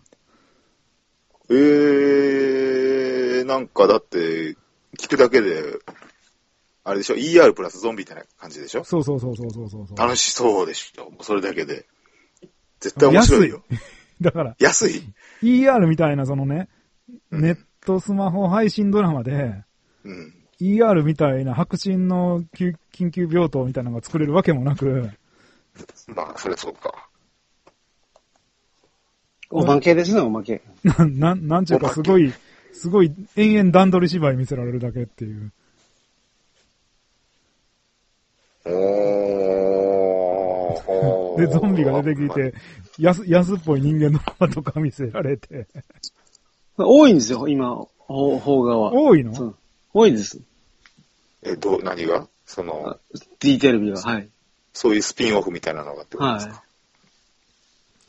なんかだって、聞くだけで、あれでしょ ?ER プラスゾンビみたいな感じでしょ。 そう。 楽しそうでしょ。それだけで。絶対面白いよ。 安い。だから。 安い ER みたいなネットスマホ配信ドラマで、 うん、 ER みたいな白真の緊急病棟みたいなのが作れるわけもなく。 まあ、それそうか。 おまけですね、おまけ。 なんちゅうかすごい延々段取り芝居見せられるだけっていう。で、ゾンビが出てきて、安っぽい人間のままとか見せられて。 多いんですよ、今、邦画は。 多いの？ 多いです。 何が D テレビが、はい。 そういうスピンオフみたいなのがってことですか？はい、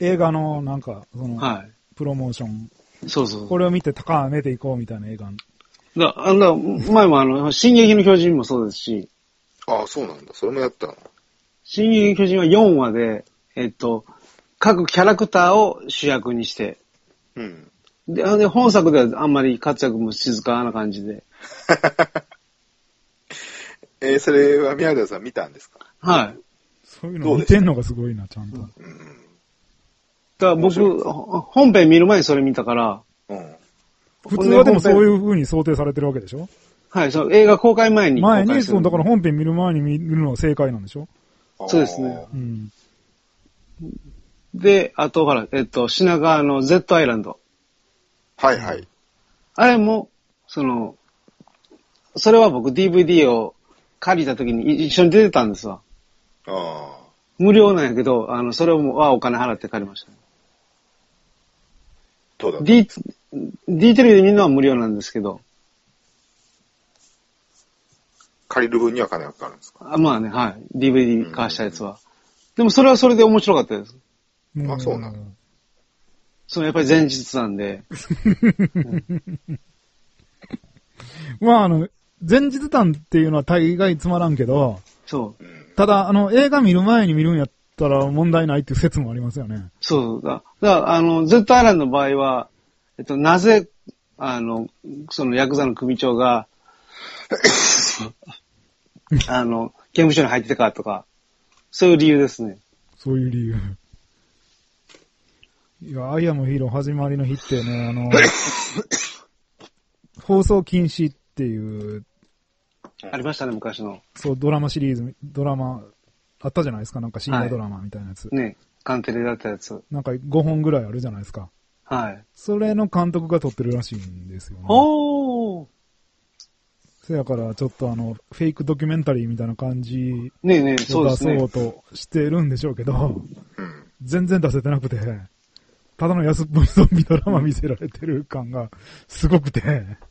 映画の、 はい、 プロモーション。 そう。 これを見て高めていこうみたいな映画。 前も進撃の巨人もそうですし。 ああ、そうなんだ。それもやったの？ 進撃の巨人は4話で、各キャラクターを主役にして。 うん。 で、本作ではあんまり活躍も静かな感じで。 それは宮田さん見たんですか？ はい。 そういうの見てんのがすごいな、ちゃんと。だから僕、本編見る前にそれ見たから、 普通はでもそういう風に想定されてるわけでしょ？ はい、映画公開前に。 だから本編見る前に見るのが正解なんでしょ？ そうですね。で、あとほら、品川の Z アイランド。 はいはい。 あれも、それは僕 DVD を借りた時に一緒に出てたんですわ。無料なんやけど、それはお金払って借りました。 どうだった？ D テレビで見るのは無料なんですけど。 借りる分には金がかかるんですか？ まあね、はい。DVD 貸したやつは。でもそれはそれで面白かったです。 あ、そうなの？ やっぱり前日なんで。 まあ前日談っていうのは大概つまらんけど、 そう。 ただ、映画見る前に見るんやったら問題ないっていう説もありますよね。 そうだ。だから、Z アイランドの場合は、なぜ、そのヤクザの組長が、刑務所に入ってたかとか、そういう理由ですね。 そういう理由。いや、アイアムヒーロー始まりの日ってね、放送禁止っていう、 ありましたね、昔の。 そう、ドラマ、あったじゃないですか、なんか深夜ドラマみたいなやつ。 はい、ね、カンテレだったやつ。 なんか5本ぐらいあるじゃないですか。 はい。 それの監督が撮ってるらしいんですよね。 おー。 せやからちょっとフェイクドキュメンタリーみたいな感じを出そうとしてるんでしょうけど、全然出せてなくて、ただの安っぽいゾンビドラマ見せられてる感がすごくて。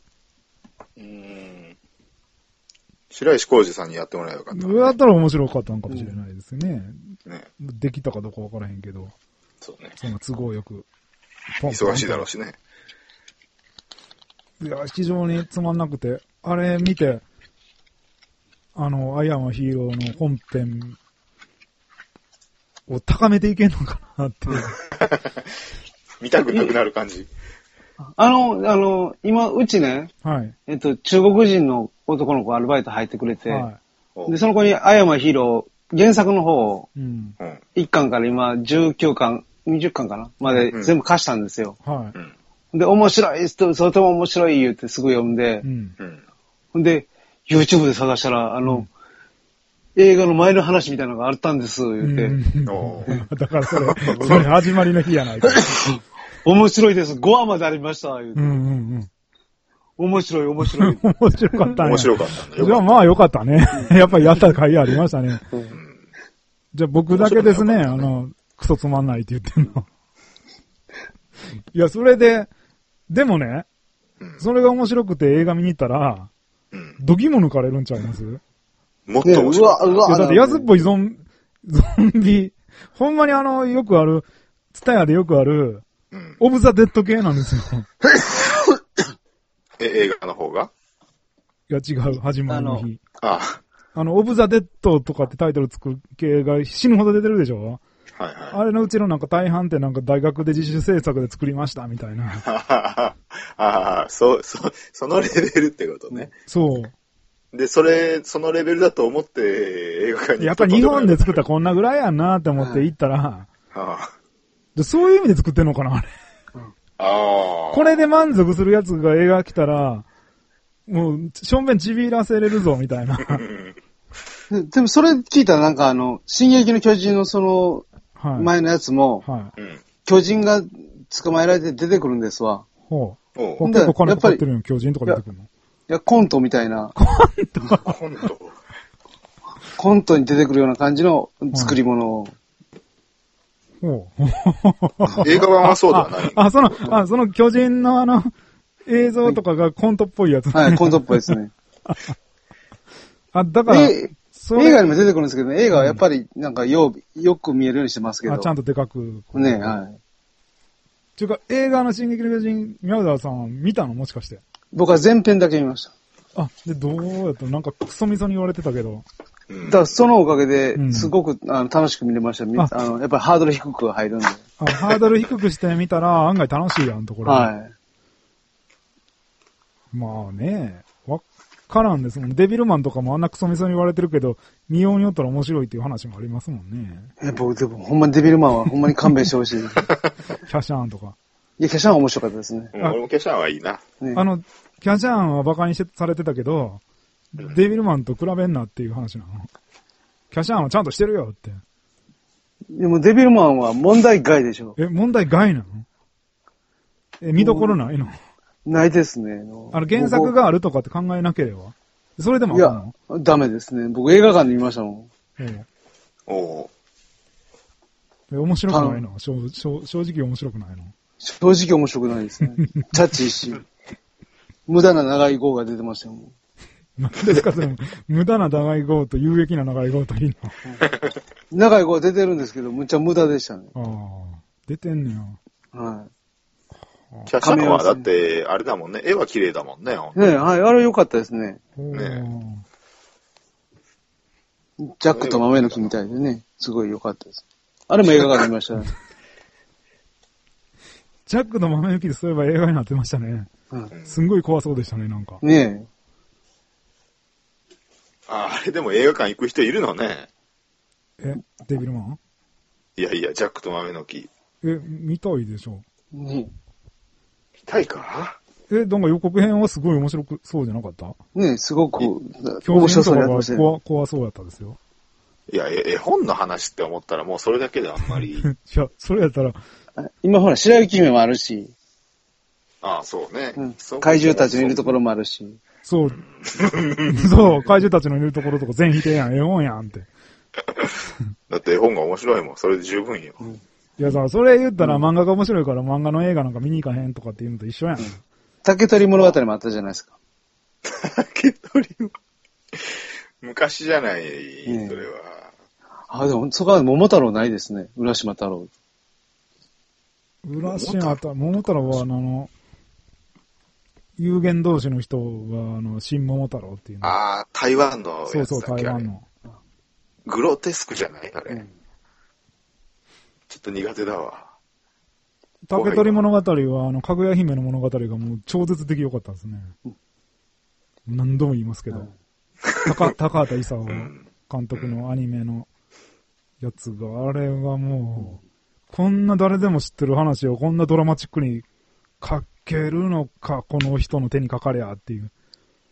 白石浩二さんにやってもらえばよかった、 やったら面白かったのかもしれないですね。できたかどうかわからへんけど。 そうね。 そんな都合よく。 忙しいだろうしね。 いや、非常につまんなくて、あれ見て、アイアンはヒーローの本編を高めていけんのかなって。 見たくなくなる感じ。 今、うちね、 はい。 中国人の男の子アルバイト入ってくれて、 はい、 で、その子にアイアンはヒーロー、原作の方を、1巻から今19巻、20巻かなまで全部貸したんですよ。 はい。 で、面白い、とても面白い言うてすぐ読んで、で、YouTube で探したら、映画の前の話みたいなのがあったんです、言うて。だからそれ始まりの日やないか。 面白いです。5話までありました、言うて。面白い。 面白かったね。 面白かったね。 じゃあまあよかったね。やっぱりやった甲斐ありましたね。 じゃあ僕だけですね、クソつまんないって言ってんの。いや、それで、でもね、それが面白くて映画見に行ったら、ドギも抜かれるんちゃいます？ もっと面白い。 いや、だって安っぽいゾンビ、ほんまによくある、ツタヤでよくある、オブザ・デッド系なんですよ。 映画の方が？ いや、違う、始まりの日。オブザ・デッドとかってタイトルつく系が死ぬほど出てるでしょ？はいはい。あれのうちのなんか大半ってなんか大学で自主制作で作りましたみたいな。 そのレベルってことね。 そう。 で、そのレベルだと思って映画館にやっぱ日本で作ったらこんなぐらいやんなって思って行ったら、でそういう意味で作ってんのかな、あれ。これで満足するやつが映画来たら、もう、しょんべんちびらせれるぞ、みたいな。 でもそれ聞いたらなんか進撃の巨人のその、前のやつも、巨人が捕まえられて出てくるんですわ。 ほう。結構金かかってるの巨人とか出てくるの？ いや、コントみたいな。コントに出てくるような感じの作り物を。 映画版はそうではない。 その巨人の映像とかがコントっぽいやつ、ね。 はい、コントっぽいですね。 だから、映画にも出てくるんですけどね、映画はやっぱりなんかよく見えるようにしてますけど。 ちゃんとでかく。 ね、はい。 ちゅうか、映画の進撃の巨人、宮沢さん見たのもしかして。 僕は前編だけ見ました。 で、どうやったなんかクソみそに言われてたけど。 だからそのおかげで、すごく楽しく見れました。やっぱりハードル低く入るんで。 ハードル低くしてみたら案外楽しいやんところ。はい。まあね、わからんですもん。デビルマンとかもあんなクソみそに言われてるけど、見ようによったら面白いっていう話もありますもんね。 僕でもほんまにデビルマンはほんまに勘弁してほしい。キャシャーンとか。 いや、キャシャーンは面白かったですね。 俺もキャシャーンはいいな。 キャシャーンはバカにされてたけど、デビルマンと比べんなっていう話なの。キャシャーンはちゃんとしてるよって。 でもデビルマンは問題外でしょ。 問題外なの？見どころないの？ ないですね。 原作があるとかって考えなければ。それでもあかんの？ いや、ダメですね。僕映画館で見ましたもん。 面白くないの？正直面白くないの？ 正直面白くないですね。チャッチーし。無駄な長い号が出てましたよ。 なんですかそれ、無駄な長い号と有益な長い号といいの？ 長い号出てるんですけど、むっちゃ無駄でしたね。 出てんねや。はい。 キャシャーンはだって、あれだもんね。絵は綺麗だもんね。 ねはい、あれ良かったですね。ジャックと豆の木みたいでね、すごい良かったです。あれも映画館で見ましたね。 ジャックと豆の木でそういえば映画になってましたね。すんごい怖そうでしたね、なんか。 ねあれでも映画館行く人いるのね。 デビルマン？ いやいや、ジャックと豆の木。 見たいでしょ。 見たいか？ なんか予告編はすごい面白くそうじゃなかった？ すごく面白そうが怖そうやったですよ。 いや、絵本の話って思ったらもうそれだけであんまり。いや、それやったら。 今ほら、白雪姫もあるし。 そうね。 怪獣たちのいるところもあるし。 そう。そう、怪獣たちのいるところとか全否定やん、絵本やんって。 だって絵本が面白いもん、それで十分よ。 いやさ、それ言ったら漫画が面白いから漫画の映画なんか見に行かへんとかっていうのと一緒やん。 竹取物語もあったじゃないですか。 竹取昔じゃない、それは。 でも、そこは桃太郎ないですね。浦島太郎。 浦島太郎、桃太郎は有限同士の人は、新桃太郎っていうの。 台湾のやつだっけ？ そう、台湾の。 グロテスクじゃないあれ。ちょっと苦手だわ。 竹取物語は、かぐや姫の物語がもう超絶的良かったですね。何度も言いますけど。高畑勲監督のアニメのやつが、あれはもう、こんな誰でも知ってる話をこんなドラマチックに書けるのか、この人の手にかかりゃっていう。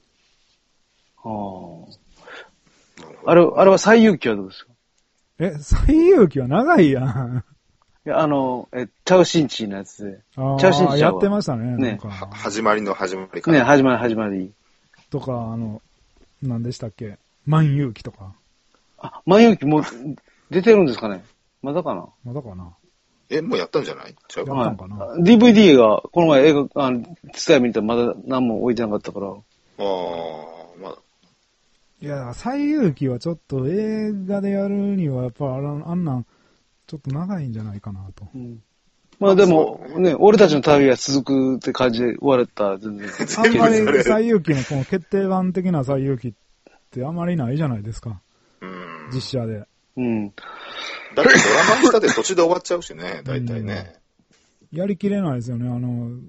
あれは西遊記はどうですか？ 西遊記は長いやん。 いや、チャウシンチーのやつで。チャウシンチーやってましたね。 なんか始まりの始まりか。 ね、始まり。 とか、何でしたっけ？万有記とか。 万有記も、 出てるんですかね？まだかな？ まだかな。 もうやったんじゃない？違うかな。 やったんかな。 DVD が、この前映画、ツタヤ見たらまだ何も置いてなかったから。 まだ。 いや、最遊記はちょっと映画でやるには、やっぱあんなん、ちょっと長いんじゃないかなと。 まあでも、ね、俺たちの旅は続くって感じで終われたら全然。 あんまり最遊記のこの決定版的な最遊記ってあんまりないじゃないですか。実写で。 うん。 だってドラマにしたって途中で終わっちゃうしね、大体ね。 やりきれないですよね。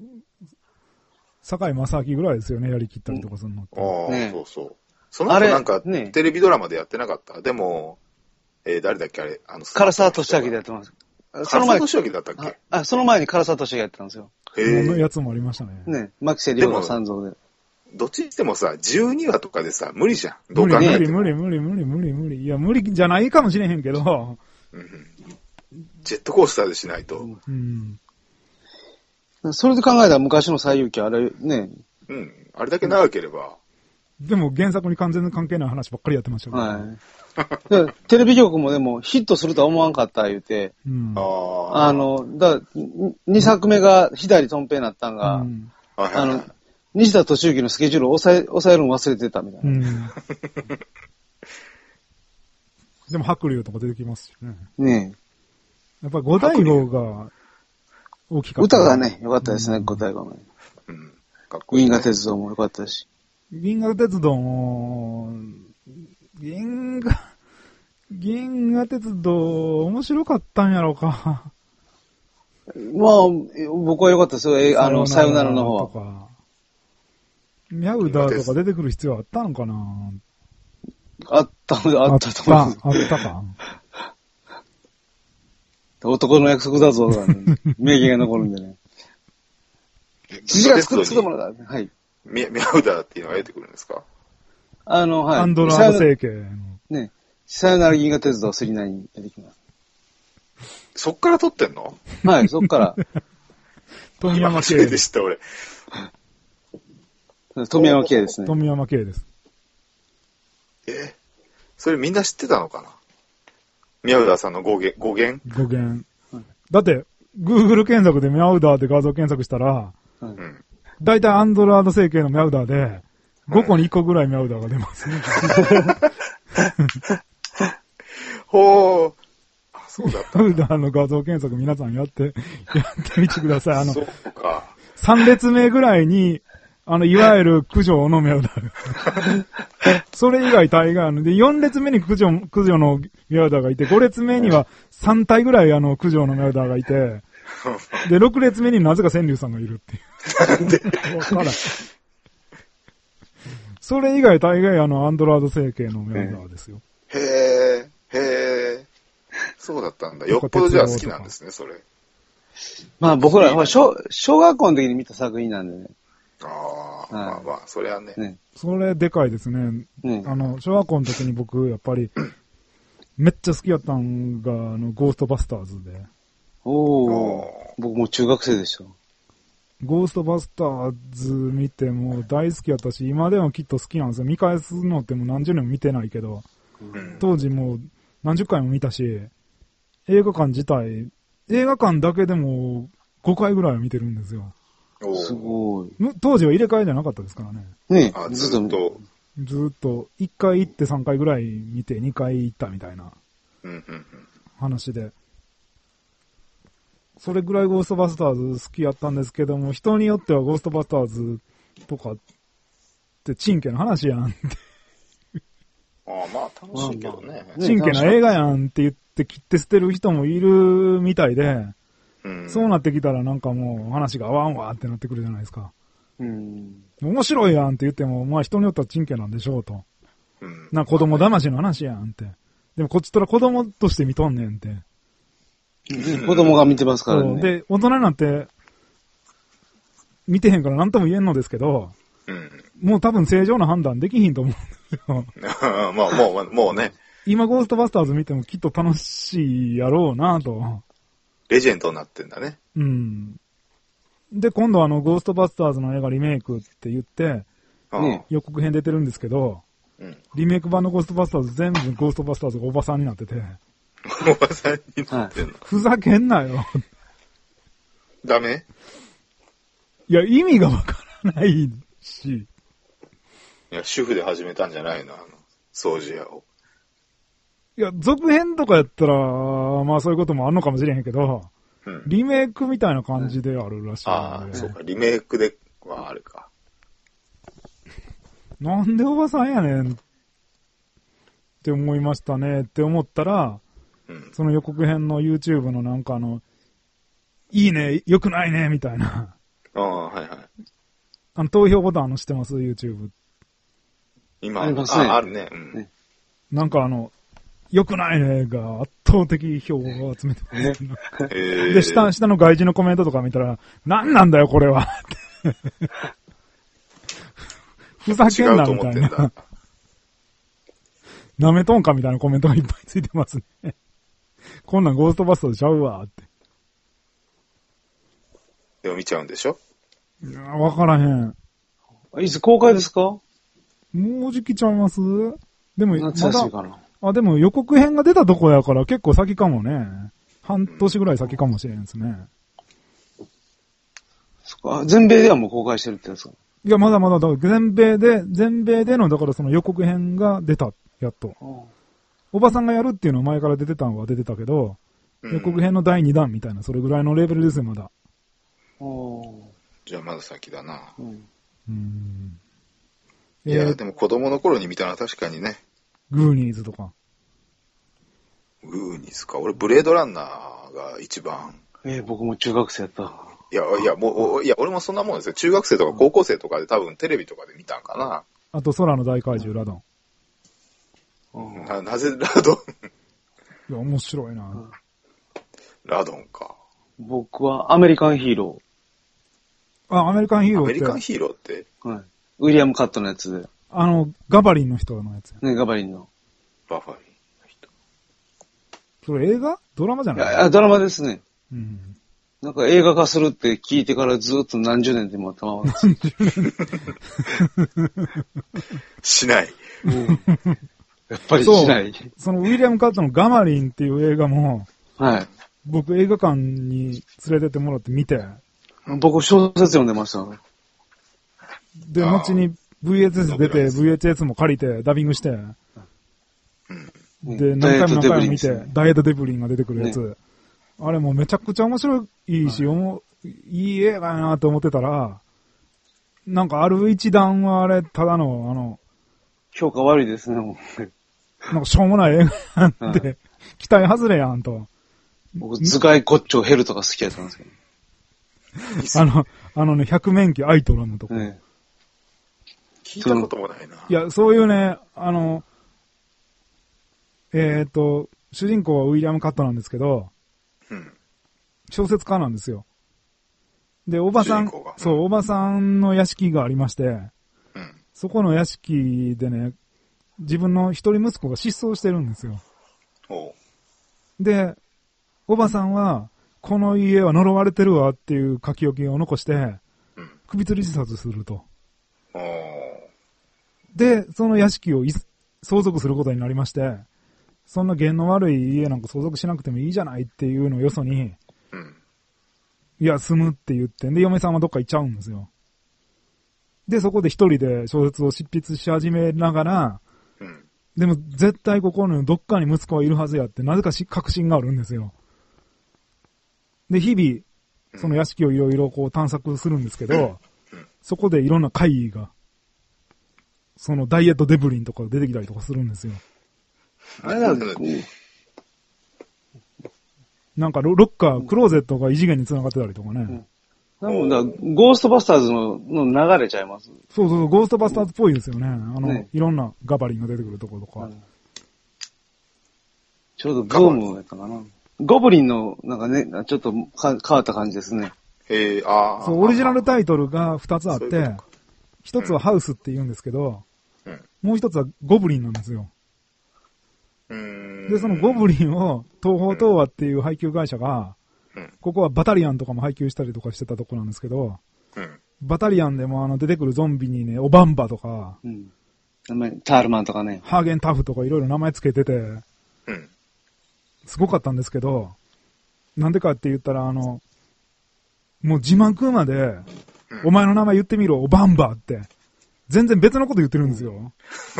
堺正明ぐらいですよね、やりきったりとかするのって。 そうそう。その後なんか、テレビドラマでやってなかった。でも、誰だっけあれ、 唐沢俊明でやってます。 唐沢俊明だったっけ？ その前に唐沢俊明やってたんですよ。 のやつもありましたね。 ね、牧瀬亮の三蔵で。 どっちにしてもさ、12話とかでさ、無理じゃん。 どう考えても。無理。いや、無理じゃないかもしれへんけど。 ジェットコースターでしないと。 それで考えたら昔の西遊記あれね。 あれだけ長ければ。 でも原作に完全に関係ない話ばっかりやってましたよね。 はい。テレビ局もでもヒットするとは思わんかった言うて。2作目が左トンペになったんが、西田敏行のスケジュールを抑えるの忘れてたみたいな。 でも白龍とか出てきますしね。 ねえ。やっぱり五大悟が大きかった。 歌がね、良かったですね、五大悟ね。 かっこいい。 銀河鉄道も良かったし。 銀河鉄道も、銀河鉄道面白かったんやろうか。 まあ、僕は良かったですよ。さよならの方は。 ミャウダーとか出てくる必要あったのかな？ あったと思う。 あったか。 男の約束だぞ、名言が残るんでね。父が作ったものだ。はい。 ミャウダーっていうのが出てくるんですか？ はい。アンドロード政権。 ね。さよなら銀河鉄道39に出てきます。 そっから撮ってんの？ はい、そっから。 富山系でした、俺。 富山系ですね。 富山系です。 それみんな知ってたのかな？ミャウダーさんの語源。 だって、Google 検索でミャウダーで画像検索したら、だいたいアンドロード政権のミャウダーで、5個に1個ぐらいミャウダーが出ますね。 ほー。そうだった。 ミャウダーの画像検索皆さんやってみてください。 そうか。 3列目ぐらいに、いわゆる九条のミャウダー。それ以外大概で、4列目に九条のミャウダーがいて、5列目には3体ぐらい九条のミャウダーがいて、で、6列目になぜか川柳さんがいるっていう。わからん。それ以外大概アンドラード星系のミャウダーですよ。 へー。そうだったんだ。よっぽどじゃあ好きなんですね、それ。 まあ僕ら、小学校の時に見た作品なんでね。 まあ、それはね。 それでかいですね。小学校の時に僕、やっぱり、めっちゃ好きやったんが、ゴーストバスターズで。 僕も中学生でした。 ゴーストバスターズ見ても大好きやったし、今でもきっと好きなんですよ。見返すのってもう何十年も見てないけど、当時もう何十回も見たし、映画館だけでも5回ぐらいは見てるんですよ。 すごい。 当時は入れ替えじゃなかったですからね。 ねえ。ずっと、1回行って3回ぐらい見て2回行ったみたいな話で。それぐらいゴーストバスターズ好きやったんですけども、人によってはゴーストバスターズとかってチンケな話やんって。 まあ楽しいけどね。 チンケな映画やんって言って切って捨てる人もいるみたいで、そうなってきたらなんかもう話が合わんわってなってくるじゃないですか。面白いやんって言っても、まあ人によってはチンケなんでしょうと。なんか子供騙しの話やんって。でもこっちとら子供として見とんねんって。 子供が見てますからね。 で、大人になって見てへんから何とも言えんのですけど、もう多分正常な判断できひんと思うんですよ。 まあもうね。 今ゴーストバスターズ見てもきっと楽しいやろうなと。 レジェンドになってんだね。 で、今度ゴーストバスターズの映画リメイクって言って、予告編出てるんですけど、リメイク版のゴーストバスターズ全部ゴーストバスターズがおばさんになってて、 おばさんになってんの、 ふざけんなよ。 ダメ？ いや、意味がわからないし。 いや、主婦で始めたんじゃないの掃除屋を。 いや、続編とかやったら、まあそういうこともあるのかもしれへんけど、うん、リメイクみたいな感じであるらしい、ね。 ああ、そうか、リメイクではあるか。 なんでおばさんやねんって思いましたねって思ったら、うん、その予告編の YouTube のなんかいいね、良くないね、みたいな。 ああ、はいはい。 投票ボタン知ってます ?YouTube。 今、あるね。うん。 なんか良くないねが圧倒的票を集めてます。で、下の外人のコメントとか見たら、なんなんだよ、これは。ふざけんな、みたいな。なめとんかみたいなコメントがいっぱいついてますね。こんなんゴーストバスターズちゃうわ、って。 でも見ちゃうんでしょ？ いや、わからへん。 いつ公開ですか？ もうじきちゃいます？でも、 夏休みかな。 でも予告編が出たとこやから結構先かもね。半年ぐらい先かもしれんですね。 そっか。全米ではもう公開してるってやつか？ いや、まだまだ、全米での、だからその予告編が出た、やっと。おばさんがやるっていうのは前から出てたのは出てたけど、予告編の第2弾みたいな、それぐらいのレベルですよ、まだ。 じゃあまだ先だな。 いや、でも子供の頃に見たのは確かにね。 グーニーズとか。 グーニーズか。俺、ブレードランナーが一番。 僕も中学生やった。 いや、俺もそんなもんですよ。中学生とか高校生とかで多分テレビとかで見たんかな。 あと、空の大怪獣、ラドン。なぜラドンいや、面白いな。 ラドンか。 僕はアメリカンヒーロー。アメリカンヒーローって。 アメリカンヒーローって、 はい。ウィリアム・カットのやつで。 ガバリンの人のやつ。 ね、ガバリンの。 バファリンの人。 それ映画？ドラマじゃない？ いや、ドラマですね。 うん。 なんか映画化するって聞いてからずっと何十年でもたまらない。 しない。 やっぱりしない。 そのウィリアム・カットのガバリンっていう映画も、 はい。 僕映画館に連れてってもらって見て。 僕小説読んでました。 で、後に VHS 出て、VHS も借りて、ダビングして、で、何回も見て、ダイエット・デブリンが出てくるやつ。ね、あれもうめちゃくちゃ面白いし、いい映画やなと思ってたら、なんかある一段はあれ、ただの評価悪いですね、もう。 なんかしょうもない映画なんで、期待外れやんと。 僕、頭蓋骨頂ヘルとか好きやったんですけど。百面記アイトラムとか。 聞いたこともないな。 いや、そういうね、主人公はウィリアム・カットなんですけど、小説家なんですよ。で、おばさん、おばさんの屋敷がありまして、そこの屋敷でね、自分の一人息子が失踪してるんですよ。で、おばさんは、この家は呪われてるわっていう書き置きを残して、首吊り自殺すると。で、その屋敷を相続することになりまして、そんな弦の悪い家なんか相続しなくてもいいじゃないっていうのをよそに、いや、住むって言って、で、嫁さんはどっか行っちゃうんですよ。で、そこで一人で小説を執筆し始めながら、でも絶対ここのどっかに息子はいるはずやって、なぜか確信があるんですよ。で、日々、その屋敷をいろいろこう探索するんですけど、そこでいろんな怪異が、そのダイエットデブリンとか出てきたりとかするんですよ。 あれなんだなんかロッカー、クローゼットが異次元に繋がってたりとかね。 なんかゴーストバスターズの流れちゃいます。 そう、ゴーストバスターズっぽいですよね。いろんなガバリンが出てくるところとか。 ちょうどブームやったかな。ゴブリンの、なんかね、ちょっと変わった感じですね。 そう、オリジナルタイトルが2つあって、一つはハウスって言うんですけど、もう一つはゴブリンなんですよ。で、そのゴブリンを東方東和っていう配給会社が、ここはバタリアンとかも配給したりとかしてたとこなんですけど、バタリアンでも出てくるゾンビにね、オバンバとか、 タールマンとかね、 ハーゲンタフとかいろいろ名前つけてて、 すごかったんですけど、なんでかって言ったら、もう字幕まで、お前の名前言ってみろ、バンバーって、全然別のこと言ってるんですよ。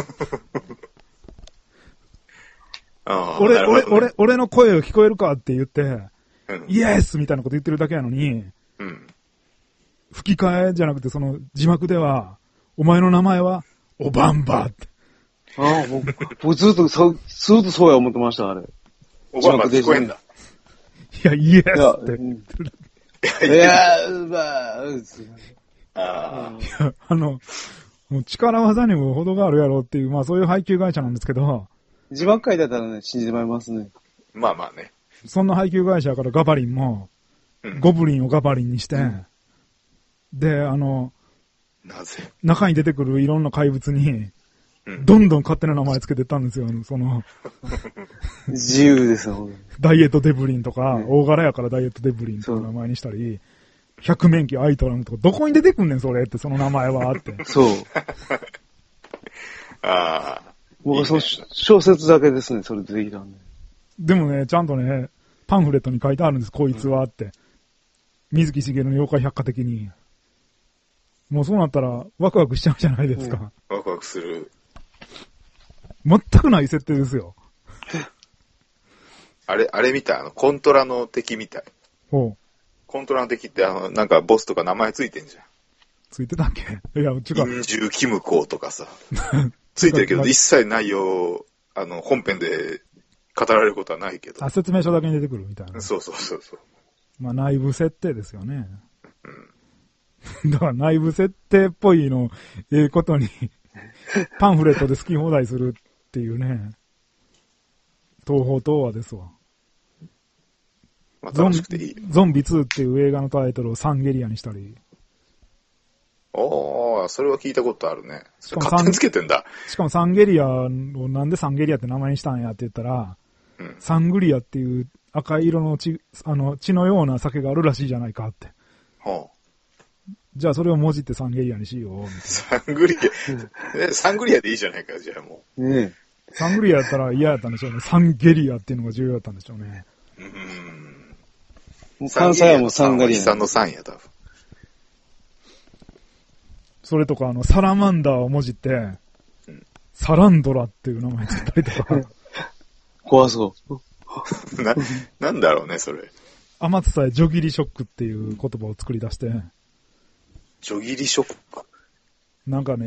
俺の声を聞こえるかって言って、イエスみたいなこと言ってるだけやのに、吹き替えじゃなくて、その字幕では、お前の名前は、オバンバーって。 ああ、僕ずっとそうや思ってました、あれ。 オバンバー聞こえんだ。 いや、イエスって言ってる。 いや、 もう力技にも程があるやろっていう、まあそういう配給会社なんですけど。 字幕書いてたらね、信じてもらいますね。 まあまあね。 そんな配給会社からガバリンも、ゴブリンをガバリンにして、で、 なぜ中に出てくるいろんな怪物に、どんどん勝手な名前つけてったんですよ。 自由ですよ。 ダイエットデブリンとか、大柄やからダイエットデブリンとか名前にしたり、百面鬼アイトラムとか、どこに出てくんねんそれって、その名前はって。 そう。 ああ。 僕はその小説だけですね、それ出てきたんで。 でもね、ちゃんとね、パンフレットに書いてあるんです、こいつはって。水木しげるの妖怪百科的に。もうそうなったら、ワクワクしちゃうじゃないですか。 ワクワクする。 全くない設定ですよ。 あれ見たコントラの敵みたい。 ほう。 コントラの敵ってなんかボスとか名前ついてんじゃん。 ついてたっけいや、違う。 陰獣キムコとかさ。ついてるけど、一切内容、本編で語られることはないけど。 あ、説明書だけに出てくるみたいな。 そう。 まあ内部設定ですよね。だから内部設定っぽいの、ことに、パンフレットで好き放題するっていうね。東宝東和ですわ。 まあ、楽しくていい。 ゾンビ2っていう映画のタイトルをサンゲリアにしたり。 ああ、それは聞いたことあるね。勝手につけてんだ。 しかもサンゲリアをなんでサンゲリアって名前にしたんやって言ったら、サングリアっていう赤い色の血のような酒があるらしいじゃないかって。 はあ、 じゃあそれをもじってサンゲリアにしようみたいな。 サングリア、サングリアでいいじゃないか、じゃあもう。 サングリアやったら嫌やったんでしょうね。サンゲリアっていうのが重要だったんでしょうね。 関西はもうサンガリア。 さんの3や、多分。それとか、サラマンダーをもじって、サランドラっていう名前つけたりとか。 怖そう。 なんだろうね、それ。 天津さえジョギリショックっていう言葉を作り出して。 ジョギリショックなんかね、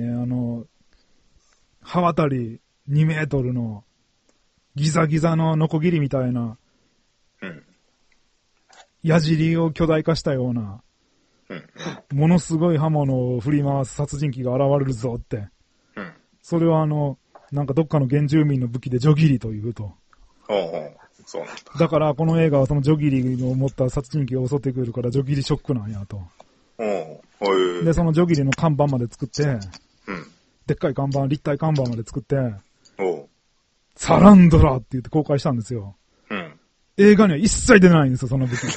刃渡り2メートルのギザギザのノコギリみたいな、矢尻を巨大化したような、ものすごい刃物を振り回す殺人鬼が現れるぞって。それはなんかどっかの原住民の武器でジョギリというと。 そうなんだ。 だからこの映画はそのジョギリを持った殺人鬼が襲ってくるからジョギリショックなんやと。で、そのジョギリの看板まで作って、でっかい看板、立体看板まで作って、サランドラって言って公開したんですよ。映画には一切出ないんですよ、その武器。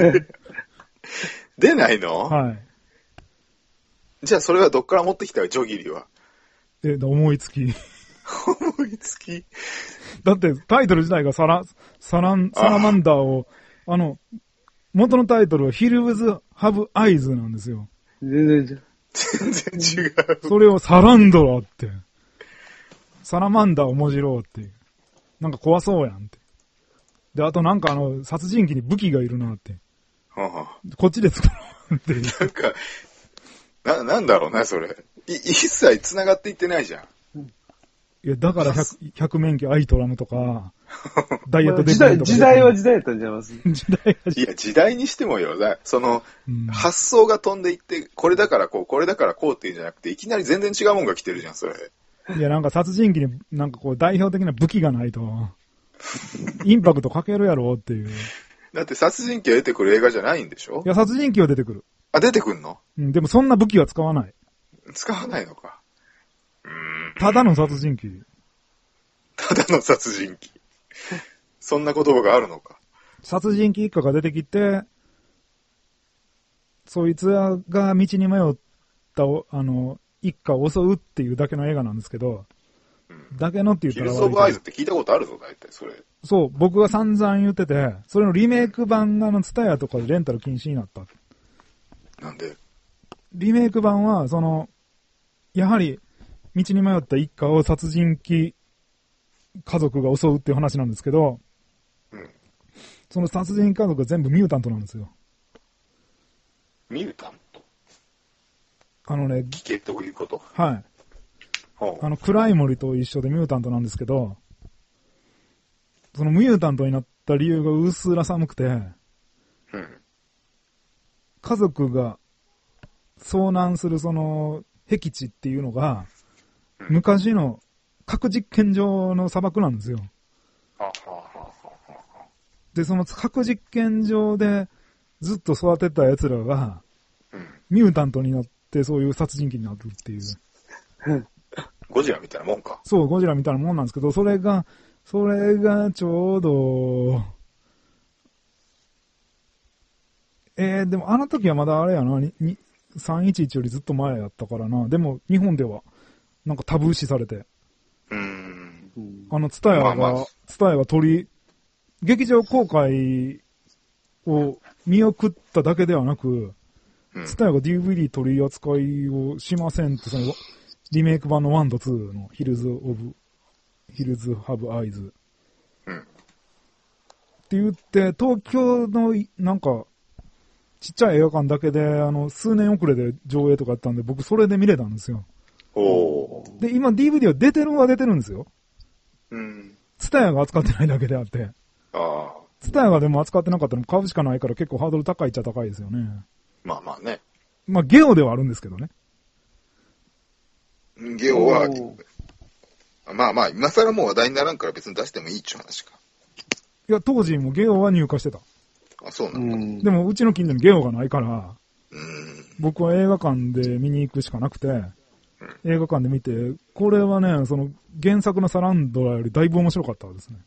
出ないの？ はい。 じゃあそれはどっから持ってきたよ、ジョギリは。 思いつき。 思いつき。 だってタイトル自体がサラマンダーを、元のタイトルはヒルズ・ハブ・アイズなんですよ。 全然違う。 それをサランドラって。サラマンダーをもじろうっていう。なんか怖そうやんって。で、あとなんか殺人鬼に武器がいるなって。こっちで作ろうっていう。 なんだろうね、それ。一切繋がっていってないじゃん。 いや、だから百面鬼アイトラムとか、ダイエットデブリンとか。 時代は時代やったんじゃいます。 いや、時代にしてもよ。発想が飛んでいって、これだからこう、これだからこうっていうんじゃなくて、いきなり全然違うもんが来てるじゃん、それ。 いや、なんか殺人鬼になんかこう代表的な武器がないと、インパクトかけるやろっていう。 だって殺人鬼が出てくる映画じゃないんでしょ？ いや、殺人鬼は出てくる。 あ、出てくんの？ でもそんな武器は使わない。 使わないのか。 ただの殺人鬼。 ただの殺人鬼。そんな言葉があるのか。 殺人鬼一家が出てきて、そいつが道に迷った、一家を襲うっていうだけの映画なんですけど、 だけのって言ったらヒルズ・オブ・アイズって聞いたことあるぞ、大体、それ。 そう、僕が散々言ってて、それのリメイク版がツタヤとかでレンタル禁止になった。 なんで？ リメイク版は、やはり、道に迷った一家を殺人鬼家族が襲うっていう話なんですけど、その殺人家族が全部ミュータントなんですよ。 ミュータント？ 聞けということ？ はい。暗い森と一緒でミュータントなんですけど、そのミュータントになった理由がうっすら寒くて、家族が遭難する僻地っていうのが、昔の核実験場の砂漠なんですよ。で、その核実験場でずっと育てた奴らが、ミュータントになってそういう殺人鬼になるっていう。 ゴジラみたいなもんか。 そう、ゴジラみたいなもんなんですけど、それがちょうど、でもあの時はまだあれやな、311よりずっと前やったからな。でも日本ではなんかタブー視されて。ツタヤが劇場公開を見送っただけではなく、ツタヤが DVD 取り扱いをしませんって、リメイク版の1と2のヒルズ・ハブ・アイズ。って言って、東京のなんか、ちっちゃい映画館だけで、数年遅れで上映とかやったんで、僕それで見れたんですよ。で、今 DVD は出てるんですよ。ツタヤが扱ってないだけであって。ツタヤがでも扱ってなかったら買うしかないから結構ハードル高いっちゃ高いですよね。 まあまあね。 まあゲオではあるんですけどね。 ゲオは、まあまあ、今更もう話題にならんから別に出してもいいっちゅう話か。 いや、当時もゲオは入荷してた。 あ、そうなんだ。 でもうちの近所にゲオがないから、僕は映画館で見に行くしかなくて、映画館で見て、これはね、原作のサランドラよりだいぶ面白かったですね。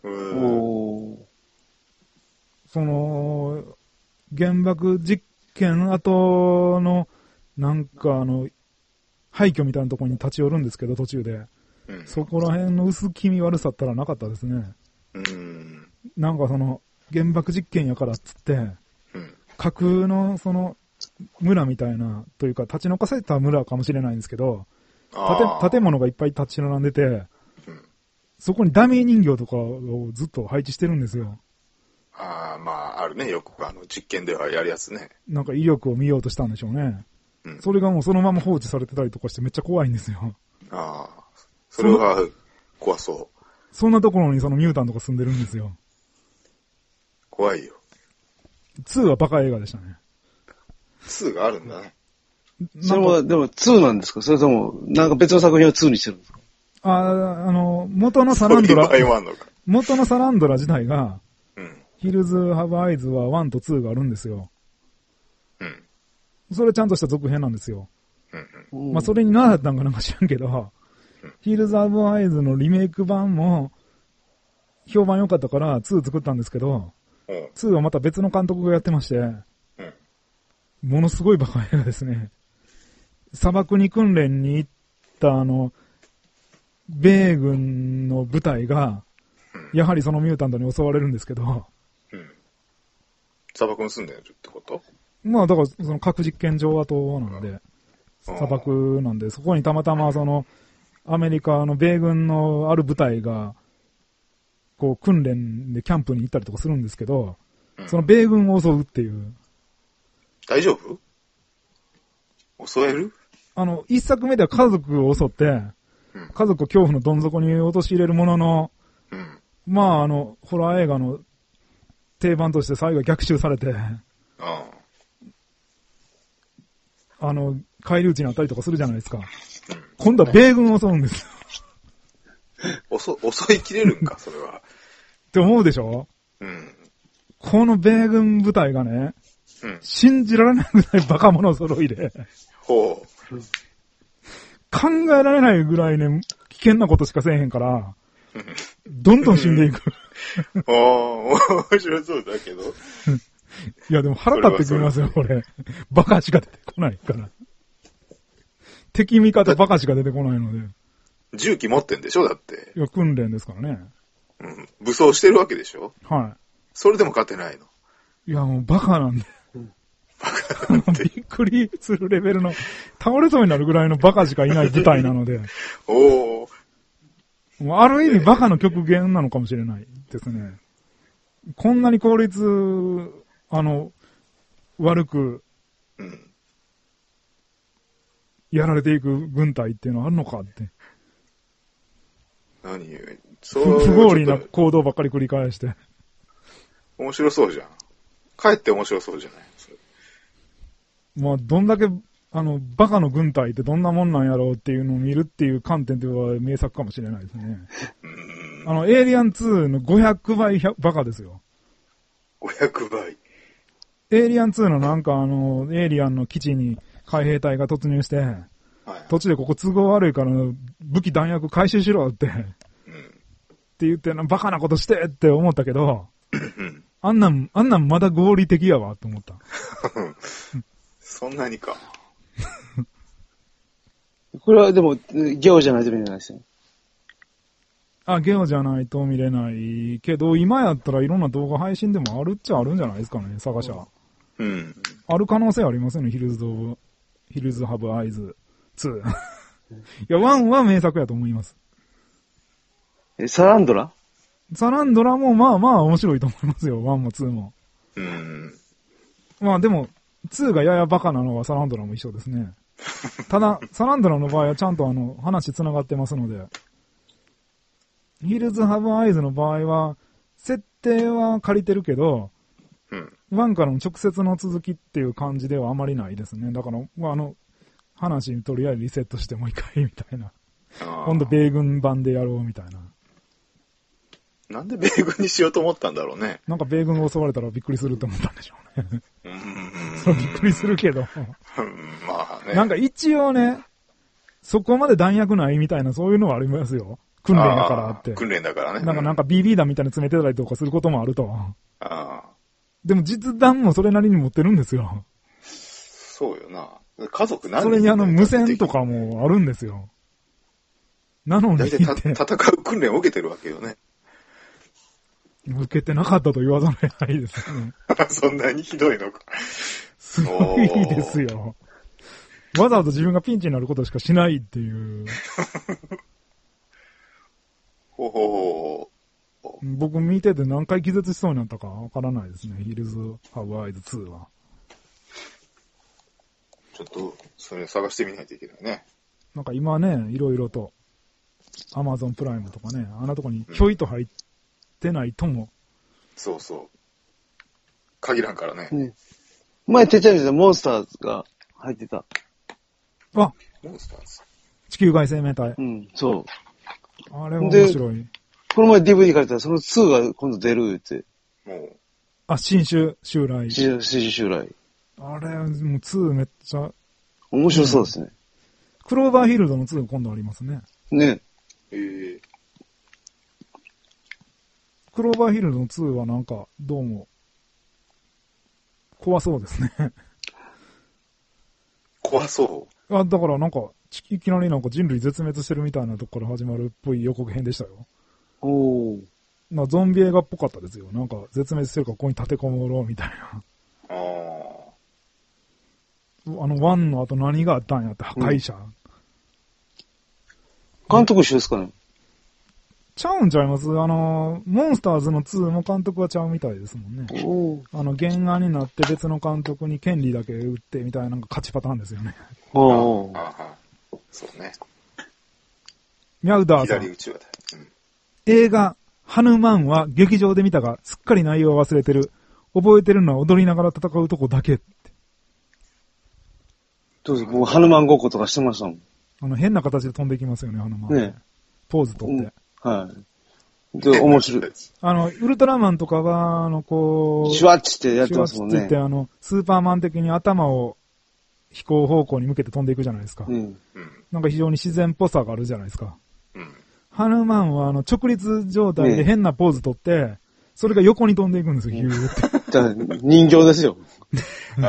原爆実験後の、なんか廃墟みたいなところに立ち寄るんですけど、途中で。そこら辺の薄気味悪さったらなかったですね。なんか原爆実験やからっつって、架空の村みたいな、というか立ち退かされた村かもしれないんですけど、建物がいっぱい立ち並んでて、そこにダミー人形とかをずっと配置してるんですよ。 まあ、あるね。よく実験ではやるやつね。 なんか威力を見ようとしたんでしょうね。それがもうそのまま放置されてたりとかしてめっちゃ怖いんですよ。 それは怖そう。 そんなところにミュータントが住んでるんですよ。 怖いよ。 2はバカ映画でしたね。 2があるんだね。 それは、でも2なんですか？それとも、なんか別の作品を2にしてるんですか？ 元のサランドラ自体が、ヒルズ・ハブ・アイズは1と2があるんですよ。それちゃんとした続編なんですよ。まあ、それに何だったんかなんか知らんけど、ヒルズ・ハブ・アイズのリメイク版も、評判良かったから2作ったんですけど、2はまた別の監督がやってまして、ものすごいバカ映画ですね。砂漠に訓練に行った米軍の部隊が、やはりそのミュータントに襲われるんですけど、 砂漠に住んでるってこと？ まあだから核実験場跡なんで、砂漠なんで、そこにたまたまアメリカの米軍のある部隊が、こう訓練でキャンプに行ったりとかするんですけど、その米軍を襲うっていう。 大丈夫？襲える？ 一作目では家族を襲って、家族を恐怖のどん底に陥れるものの、まあホラー映画の定番として最後は逆襲されて、返り討ちになったりとかするじゃないですか。今度は米軍を襲うんですよ。 襲いきれるんか、それは。 って思うでしょ？この米軍部隊がね、信じられないぐらいバカ者揃いで、考えられないぐらいね、危険なことしかせえへんから、どんどん死んでいく。 面白そうだけど。 いやでも腹立ってくりますよ、これ。バカしか出てこないから。敵味方バカしか出てこないので。 銃器持ってんでしょだって。 いや、訓練ですからね。 うん。武装してるわけでしょはい。 それでも勝てないの。 いや、もうバカなんで。 バカなんで。 びっくりするレベルの、倒れそうになるぐらいのバカしかいない部隊なので。 おー。 もうある意味バカの極限なのかもしれないですね。こんなに効率、悪く、やられていく軍隊っていうのはあるのかって。 何不合理な行動ばっかり繰り返して。 面白そうじゃん。かえって面白そうじゃないそれ。 まあ、どんだけ、バカの軍隊ってどんなもんなんやろうっていうのを見るっていう観点では名作かもしれないですね。エイリアン2の500倍バカですよ。 500倍。 エイリアン2のなんかエイリアンの基地に海兵隊が突入して、はい、途中でここ都合悪いから武器弾薬回収しろって、って言ってバカなことしてって思ったけど、あんなんまだ合理的やわと思った。 そんなにか。 これはでも、ゲオじゃないと見れないですよ。 ゲオじゃないと見れないけど、今やったらいろんな動画配信でもあるっちゃあるんじゃないですかね、探しゃ。 うん。 ある可能性ありますよね、ヒルズハブアイズ2。いや、1は名作やと思います。 サランドラもまあまあ面白いと思いますよ、1も2も。まあでも、2がややバカなのはサランドラも一緒ですね。ただ、サランドラの場合はちゃんと話繋がってますので、ヒルズハブアイズの場合は、設定は借りてるけど、1からの直接の続きっていう感じではあまりないですね。だから、話にとりあえずリセットしてもう一回みたいな。今度米軍版でやろうみたいな。 なんで米軍にしようと思ったんだろうね。 なんか米軍が襲われたらびっくりすると思ったんでしょうね。そうびっくりするけど。 まあね。 なんか一応ね、そこまで弾薬ないみたいなそういうのはありますよ。訓練だからって。 訓練だからね。 なんか BB 弾みたいに詰めてたりとかすることもあると。でも実弾もそれなりに持ってるんですよ。 そうよな。家族何人それに無線とかもあるんですよ。なのに大体戦う訓練を受けてるわけよね。 受けてなかったと言わざるを得ないですね。 そんなにひどいのか。 すごいですよ。わざわざ自分がピンチになることしかしないっていう。僕見てて何回気絶しそうになったかわからないですね。ヒルズ・ハブ・アイズ2は。 ちょっと、それ探してみないといけないね。 なんか今ね、いろいろと、アマゾンプライムとかね、あんなとこにひょいと入ってないとも。 そうそう。限らんからね。 前、てっちゃんでモンスターズが入ってた。 モンスターズ地球外生命体。 そう。 あれは面白い。 この前 DVD 借りたら、その2が今度出るって。 新種襲来。 新種襲来。 あれ、もう2めっちゃ。 面白そうですね。 クローバーヒルドの2今度ありますね。 ね。 クローバーヒルドの2はなんか、どうも、怖そうですね。 怖そう？ だからなんか、いきなりなんか人類絶滅してるみたいなとこから始まるっぽい予告編でしたよ。ゾンビ映画っぽかったですよ。なんか、絶滅してるからここに立てこもろうみたいな。1の後何があったんやって、破壊者。 監督一緒ですかね？ ちゃうんちゃいます？モンスターズの2も監督はちゃうみたいですもんね。原案になって別の監督に権利だけ売ってみたいな、なんか勝ちパターンですよね。 そうね。 ミャウダーさん。映画、ハヌマンは劇場で見たが、すっかり内容は忘れてる。覚えてるのは踊りながら戦うとこだけって。 どうぞ、僕、ハヌマンごっことかしてましたもん。 変な形で飛んでいきますよね、ハヌマン。ね。ポーズ取って。 はい。で、面白い。 ウルトラマンとかは、 シュワッチってやってますもんね。 シュワッチってスーパーマン的に頭を飛行方向に向けて飛んでいくじゃないですか。なんか非常に自然っぽさがあるじゃないですか。ハヌマンは直立状態で変なポーズ取って、それが横に飛んでいくんですよ、ヒューって。 じゃあ、人形ですよ。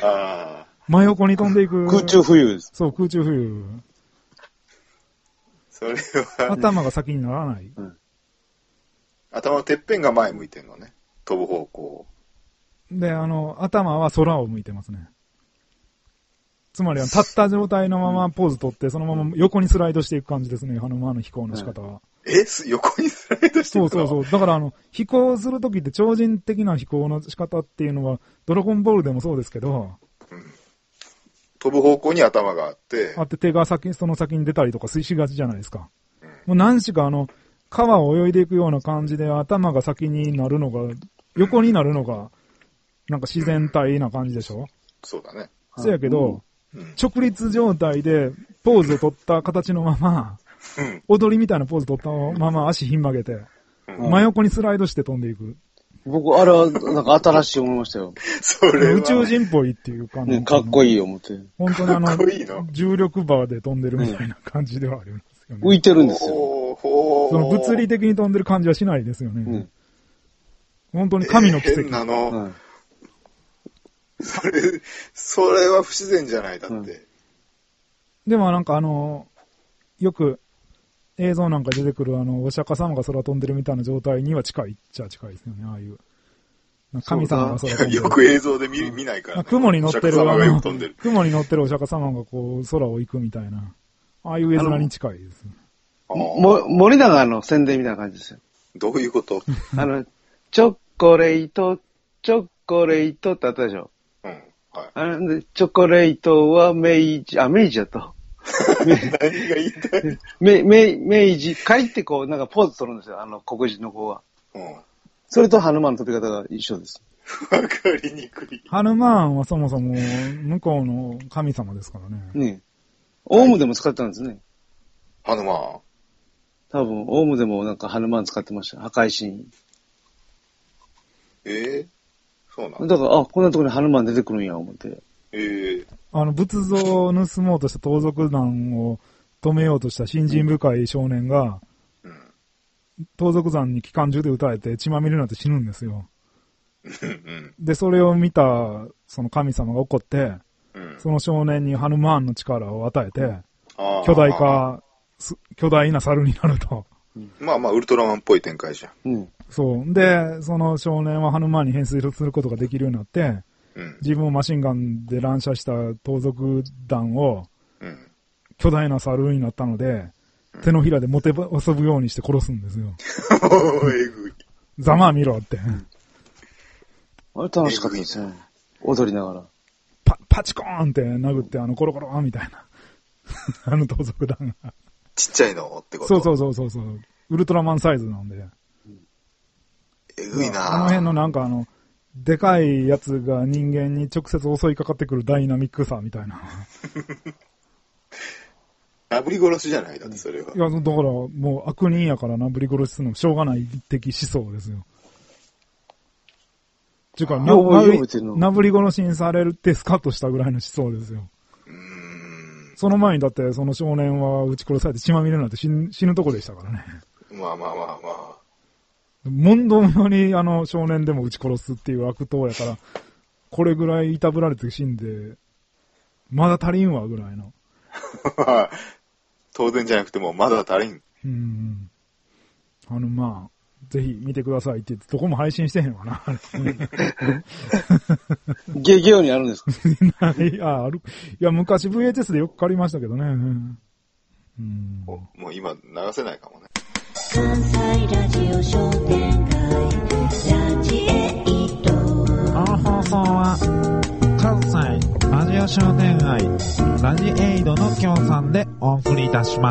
真横に飛んでいく。 空中浮遊です。 そう、空中浮遊。 それは。 頭が先にならない。 頭のてっぺんが前向いてんのね。飛ぶ方向。 で、頭は空を向いてますね。つまりは立った状態のままポーズ取って、そのまま横にスライドしていく感じですね、ハヌマーンの飛行の仕方は。 横にスライドしていくの？ そう。だから飛行するときって超人的な飛行の仕方っていうのは、ドラゴンボールでもそうですけど、 飛ぶ方向に頭があって。 手がその先に出たりとかしがちじゃないですか。もう何しか川を泳いでいくような感じで頭が先になるのが、横になるのが、なんか自然体な感じでしょ？ そうだね。 そうやけど、直立状態でポーズを取った形のまま、踊りみたいなポーズ取ったまま足ひん曲げて、真横にスライドして飛んでいく。 僕、あれは、なんか新しい思いましたよ。 それは。 宇宙人っぽいっていう感じ。 かっこいい思って。 本当に重力バーで飛んでるみたいな感じではありますよね。 浮いてるんですよ。 その物理的に飛んでる感じはしないですよね。本当に神の奇跡。 変なの。それは不自然じゃないだって。 でもなんかよく映像なんか出てくるお釈迦様が空飛んでるみたいな状態には近いっちゃ近いですよね、ああいう。神様が空飛んでる。 よく映像で見ないから、ね。 雲に乗ってる雲に乗ってるお釈迦様がこう空を行くみたいな。ああいう絵面に近いです。 森永の宣伝みたいな感じですよ。 どういうこと？ チョコレートってあったでしょ。はい。チョコレートは明治だと。 何が言いたい？ 明治、帰ってこう、なんかポーズ取るんですよ、黒人の子は。それとハヌマーンの飛び方が一緒です。 わかりにくい。 ハヌマーンはそもそも向こうの神様ですからね。 ねえ。オウムでも使ってたんですね。 ハヌマーン。 多分、オウムでもなんかハヌマーン使ってました。破壊神。 そうなんだから、こんなところにハヌマーン出てくるんや、思って。 仏像を盗もうとした盗賊団を止めようとした信心深い少年が、盗賊団に機関銃で撃たれて血まみれになって死ぬんですよ。で、それを見た、その神様が怒って、その少年にハヌマーンの力を与えて、巨大な猿になると。 まあ、ウルトラマンっぽい展開じゃん。 そう。で、その少年はハヌマーンに変身することができるようになって、自分をマシンガンで乱射した盗賊団を、巨大な猿になったので、手のひらでもて遊ぶようにして殺すんですよ。 えぐい。 ざまあ見ろって。 あれ楽しかったですね。踊りながら。 パチコーンって殴って、コロコロみたいな。盗賊団が。 ちっちゃいのってこと？ そう。ウルトラマンサイズなんで。 えぐいな。 あの辺のなんかでかいやつが人間に直接襲いかかってくるダイナミックさみたいな。 なぶり殺しじゃないだってそれは。 いや、だからもう悪人やからなぶり殺しするのしょうがない的思想ですよ。ていうか、なぶり殺しにされるってスカッとしたぐらいの思想ですよ。その前にだってその少年は撃ち殺されて血まみれになって死ぬとこでしたからね。 まあ。 問答に少年でも撃ち殺すっていう悪党やから、これぐらいいたぶられて死んで、まだ足りんわぐらいの。 当然じゃなくてもまだ足りん。 まあ、ぜひ見てくださいって言って、どこも配信してへんわな。 ゲオにあるんですか？ ある。いや、昔 VHS でよく借りましたけどね。 もう今流せないかもね。 関西ラジオ商店街ラジエイト。 この放送は関西ラジオ商店街ラジエイドの協賛でお送りいたします。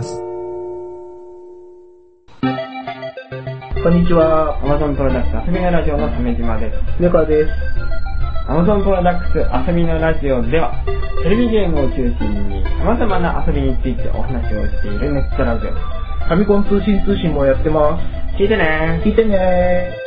こんにちは。Amazon プロダクツ遊びのラジオの鮫島です。 猫です。 Amazon プロダクツ遊びのラジオでは、テレビゲームを中心に様々な遊びについてお話をしているネットラジオ。 ファミコン通信もやってます。 聞いてね。 聞いてね。